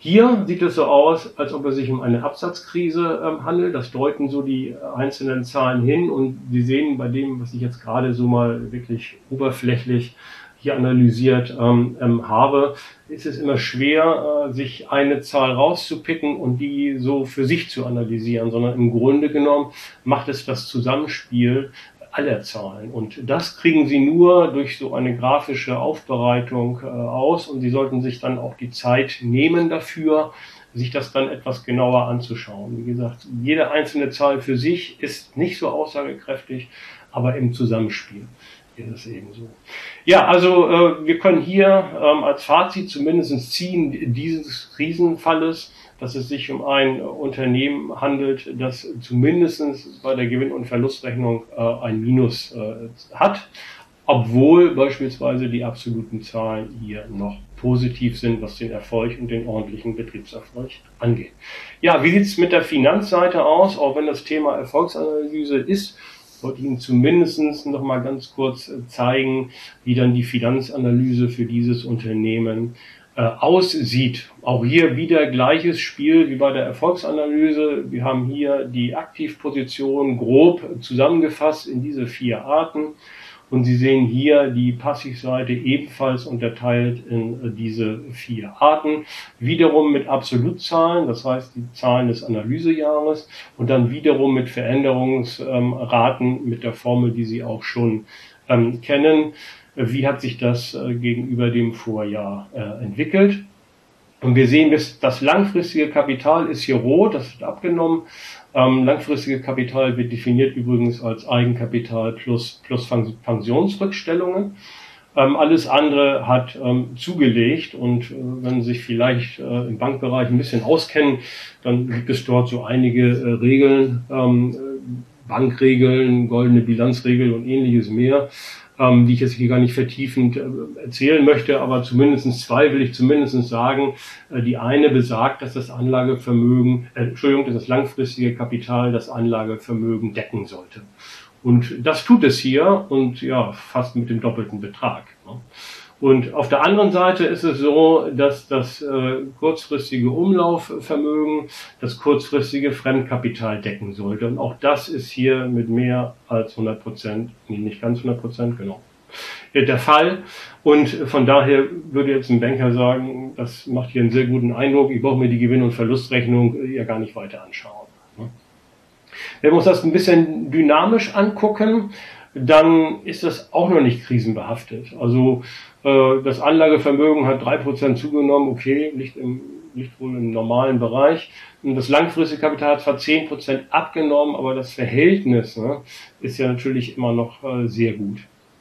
Hier sieht es so aus, als ob es sich um eine Absatzkrise ähm, handelt. Das deuten so die einzelnen Zahlen hin. Und Sie sehen bei dem, was ich jetzt gerade so mal wirklich oberflächlich hier analysiert ähm, ähm, habe, ist es immer schwer, äh, sich eine Zahl rauszupicken und die so für sich zu analysieren, sondern im Grunde genommen macht es das Zusammenspiel aller Zahlen. Und das kriegen Sie nur durch so eine grafische Aufbereitung äh, aus, und Sie sollten sich dann auch die Zeit nehmen dafür, sich das dann etwas genauer anzuschauen. Wie gesagt, jede einzelne Zahl für sich ist nicht so aussagekräftig, aber im Zusammenspiel ist es eben so. Ja, also äh, wir können hier ähm, als Fazit zumindest ziehen dieses Krisenfalles, dass es sich um ein Unternehmen handelt, das zumindest bei der Gewinn- und Verlustrechnung äh, ein Minus äh, hat, obwohl beispielsweise die absoluten Zahlen hier noch positiv sind, was den Erfolg und den ordentlichen Betriebserfolg angeht. Ja, wie sieht es mit der Finanzseite aus? Auch wenn das Thema Erfolgsanalyse ist, wollte ich Ihnen zumindest noch mal ganz kurz zeigen, wie dann die Finanzanalyse für dieses Unternehmen äh, aussieht. Auch hier wieder gleiches Spiel wie bei der Erfolgsanalyse. Wir haben hier die Aktivposition grob zusammengefasst in diese vier Arten. Und Sie sehen hier die Passivseite ebenfalls unterteilt in diese vier Arten. Wiederum mit Absolutzahlen, das heißt die Zahlen des Analysejahres, und dann wiederum mit Veränderungsraten mit der Formel, die Sie auch schon ähm, kennen. Wie hat sich das äh, gegenüber dem Vorjahr äh, entwickelt? Und wir sehen, das langfristige Kapital ist hier rot, das wird abgenommen. Ähm, langfristige Kapital wird definiert übrigens als Eigenkapital plus, plus Pensionsrückstellungen. Ähm, alles andere hat ähm, zugelegt, und äh, wenn Sie sich vielleicht äh, im Bankbereich ein bisschen auskennen, dann gibt es dort so einige äh, Regeln, ähm, Bankregeln, goldene Bilanzregel und ähnliches mehr, ähm, die ich jetzt hier gar nicht vertiefend äh, erzählen möchte, aber zumindest zwei will ich zumindest sagen. Äh, die eine besagt, dass das Anlagevermögen, äh, Entschuldigung, dass das langfristige Kapital das Anlagevermögen decken sollte. Und das tut es hier, und ja, fast mit dem doppelten Betrag. Ne? Und auf der anderen Seite ist es so, dass das äh, kurzfristige Umlaufvermögen das kurzfristige Fremdkapital decken sollte. Und auch das ist hier mit mehr als hundert Prozent, nee, nicht ganz hundert Prozent, genau, der Fall. Und von daher würde jetzt ein Banker sagen, das macht hier einen sehr guten Eindruck, ich brauche mir die Gewinn- und Verlustrechnung ja gar nicht weiter anschauen. Wenn wir uns das ein bisschen dynamisch angucken, dann ist das auch noch nicht krisenbehaftet. Also äh, das Anlagevermögen hat drei Prozent zugenommen, okay, liegt, im, liegt wohl im normalen Bereich. Und das langfristige Kapital hat zwar zehn Prozent abgenommen, aber das Verhältnis, ne, ist ja natürlich immer noch äh, sehr gut.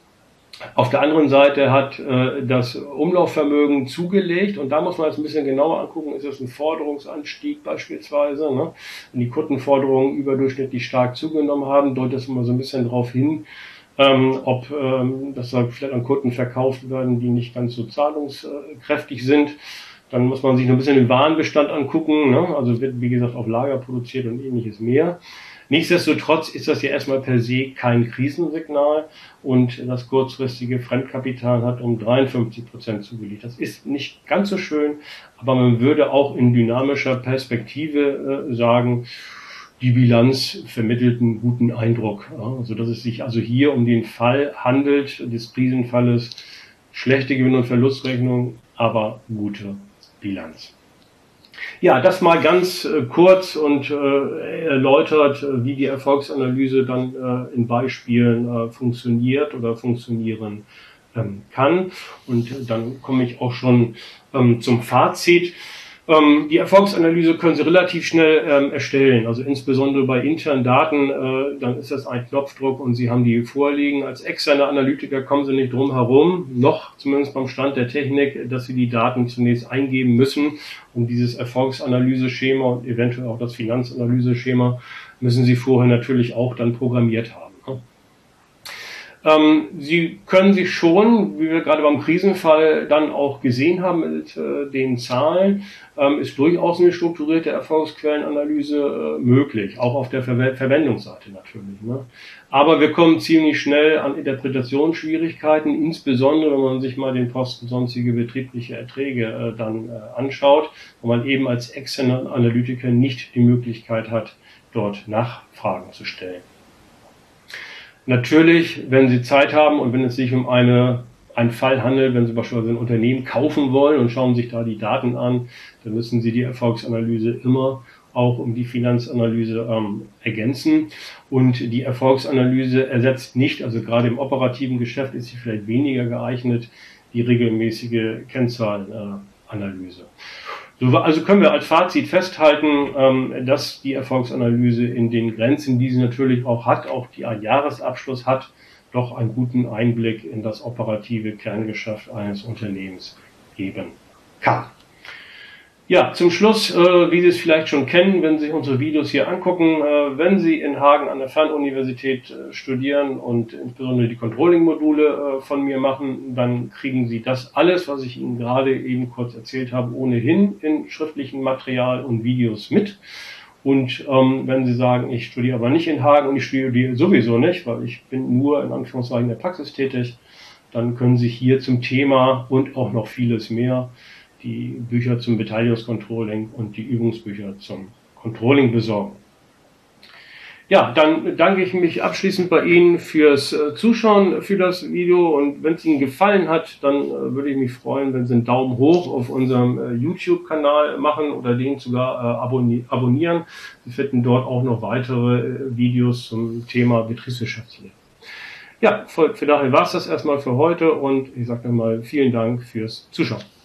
Auf der anderen Seite hat äh, das Umlaufvermögen zugelegt, und da muss man jetzt ein bisschen genauer angucken, ist das ein Forderungsanstieg beispielsweise, ne? Wenn die Kundenforderungen überdurchschnittlich stark zugenommen haben, deutet das immer so ein bisschen darauf hin, ähm, ob ähm, das vielleicht an Kunden verkauft werden, die nicht ganz so zahlungskräftig sind. Dann muss man sich noch ein bisschen den Warenbestand angucken, ne? Also wird, wie gesagt, auf Lager produziert und ähnliches mehr. Nichtsdestotrotz ist das ja erstmal per se kein Krisensignal, und das kurzfristige Fremdkapital hat um dreiundfünfzig Prozent zugelegt. Das ist nicht ganz so schön, aber man würde auch in dynamischer Perspektive äh, sagen, die Bilanz vermittelt einen guten Eindruck. Ja? Also dass es sich also hier um den Fall handelt, des Krisenfalles, schlechte Gewinn- und Verlustrechnung, aber gute Bilanz. Ja, das mal ganz äh, kurz und äh, erläutert, äh, wie die Erfolgsanalyse dann äh, in Beispielen äh, funktioniert oder funktionieren ähm, kann. Und äh, dann komme ich auch schon ähm, zum Fazit. Ähm, die Erfolgsanalyse können Sie relativ schnell ähm, erstellen, also insbesondere bei internen Daten, äh, dann ist das ein Knopfdruck und Sie haben die vorliegen. Als externe Analytiker kommen Sie nicht drum herum, noch zumindest beim Stand der Technik, dass Sie die Daten zunächst eingeben müssen, um dieses Erfolgsanalyseschema und eventuell auch das Finanzanalyseschema müssen Sie vorher natürlich auch dann programmiert haben. Ähm, Sie können sich schon, wie wir gerade beim Krisenfall dann auch gesehen haben mit äh, den Zahlen, ähm, ist durchaus eine strukturierte Erfolgsquellenanalyse äh, möglich, auch auf der Ver Verwendungsseite natürlich. Ne? Aber wir kommen ziemlich schnell an Interpretationsschwierigkeiten, insbesondere wenn man sich mal den Posten sonstige betriebliche Erträge äh, dann äh, anschaut, wo man eben als externer Analytiker nicht die Möglichkeit hat, dort Nachfragen zu stellen. Natürlich, wenn Sie Zeit haben und wenn es sich um eine, einen Fall handelt, wenn Sie beispielsweise ein Unternehmen kaufen wollen und schauen sich da die Daten an, dann müssen Sie die Erfolgsanalyse immer auch um die Finanzanalyse ähm, ergänzen. Und die Erfolgsanalyse ersetzt nicht, also gerade im operativen Geschäft ist sie vielleicht weniger geeignet, die regelmäßige Kennzahlenanalyse. So, also können wir als Fazit festhalten, ähm, dass die Erfolgsanalyse in den Grenzen, die sie natürlich auch hat, auch die ein Jahresabschluss hat, doch einen guten Einblick in das operative Kerngeschäft eines Unternehmens geben kann. Ja, zum Schluss, äh, wie Sie es vielleicht schon kennen, wenn Sie sich unsere Videos hier angucken, äh, wenn Sie in Hagen an der Fernuniversität äh, studieren und insbesondere die Controlling-Module äh, von mir machen, dann kriegen Sie das alles, was ich Ihnen gerade eben kurz erzählt habe, ohnehin in schriftlichem Material und Videos mit. Und ähm, wenn Sie sagen, ich studiere aber nicht in Hagen und ich studiere sowieso nicht, weil ich bin nur in Anführungszeichen in der Praxis tätig, dann können Sie hier zum Thema und auch noch vieles mehr die Bücher zum Beteiligungscontrolling und die Übungsbücher zum Controlling besorgen. Ja, dann danke ich mich abschließend bei Ihnen fürs Zuschauen für das Video und wenn es Ihnen gefallen hat, dann würde ich mich freuen, wenn Sie einen Daumen hoch auf unserem YouTube-Kanal machen oder den sogar abonnieren. Sie finden dort auch noch weitere Videos zum Thema Betriebswirtschaftslehre. Ja, für daher war es das erstmal für heute und ich sage nochmal vielen Dank fürs Zuschauen.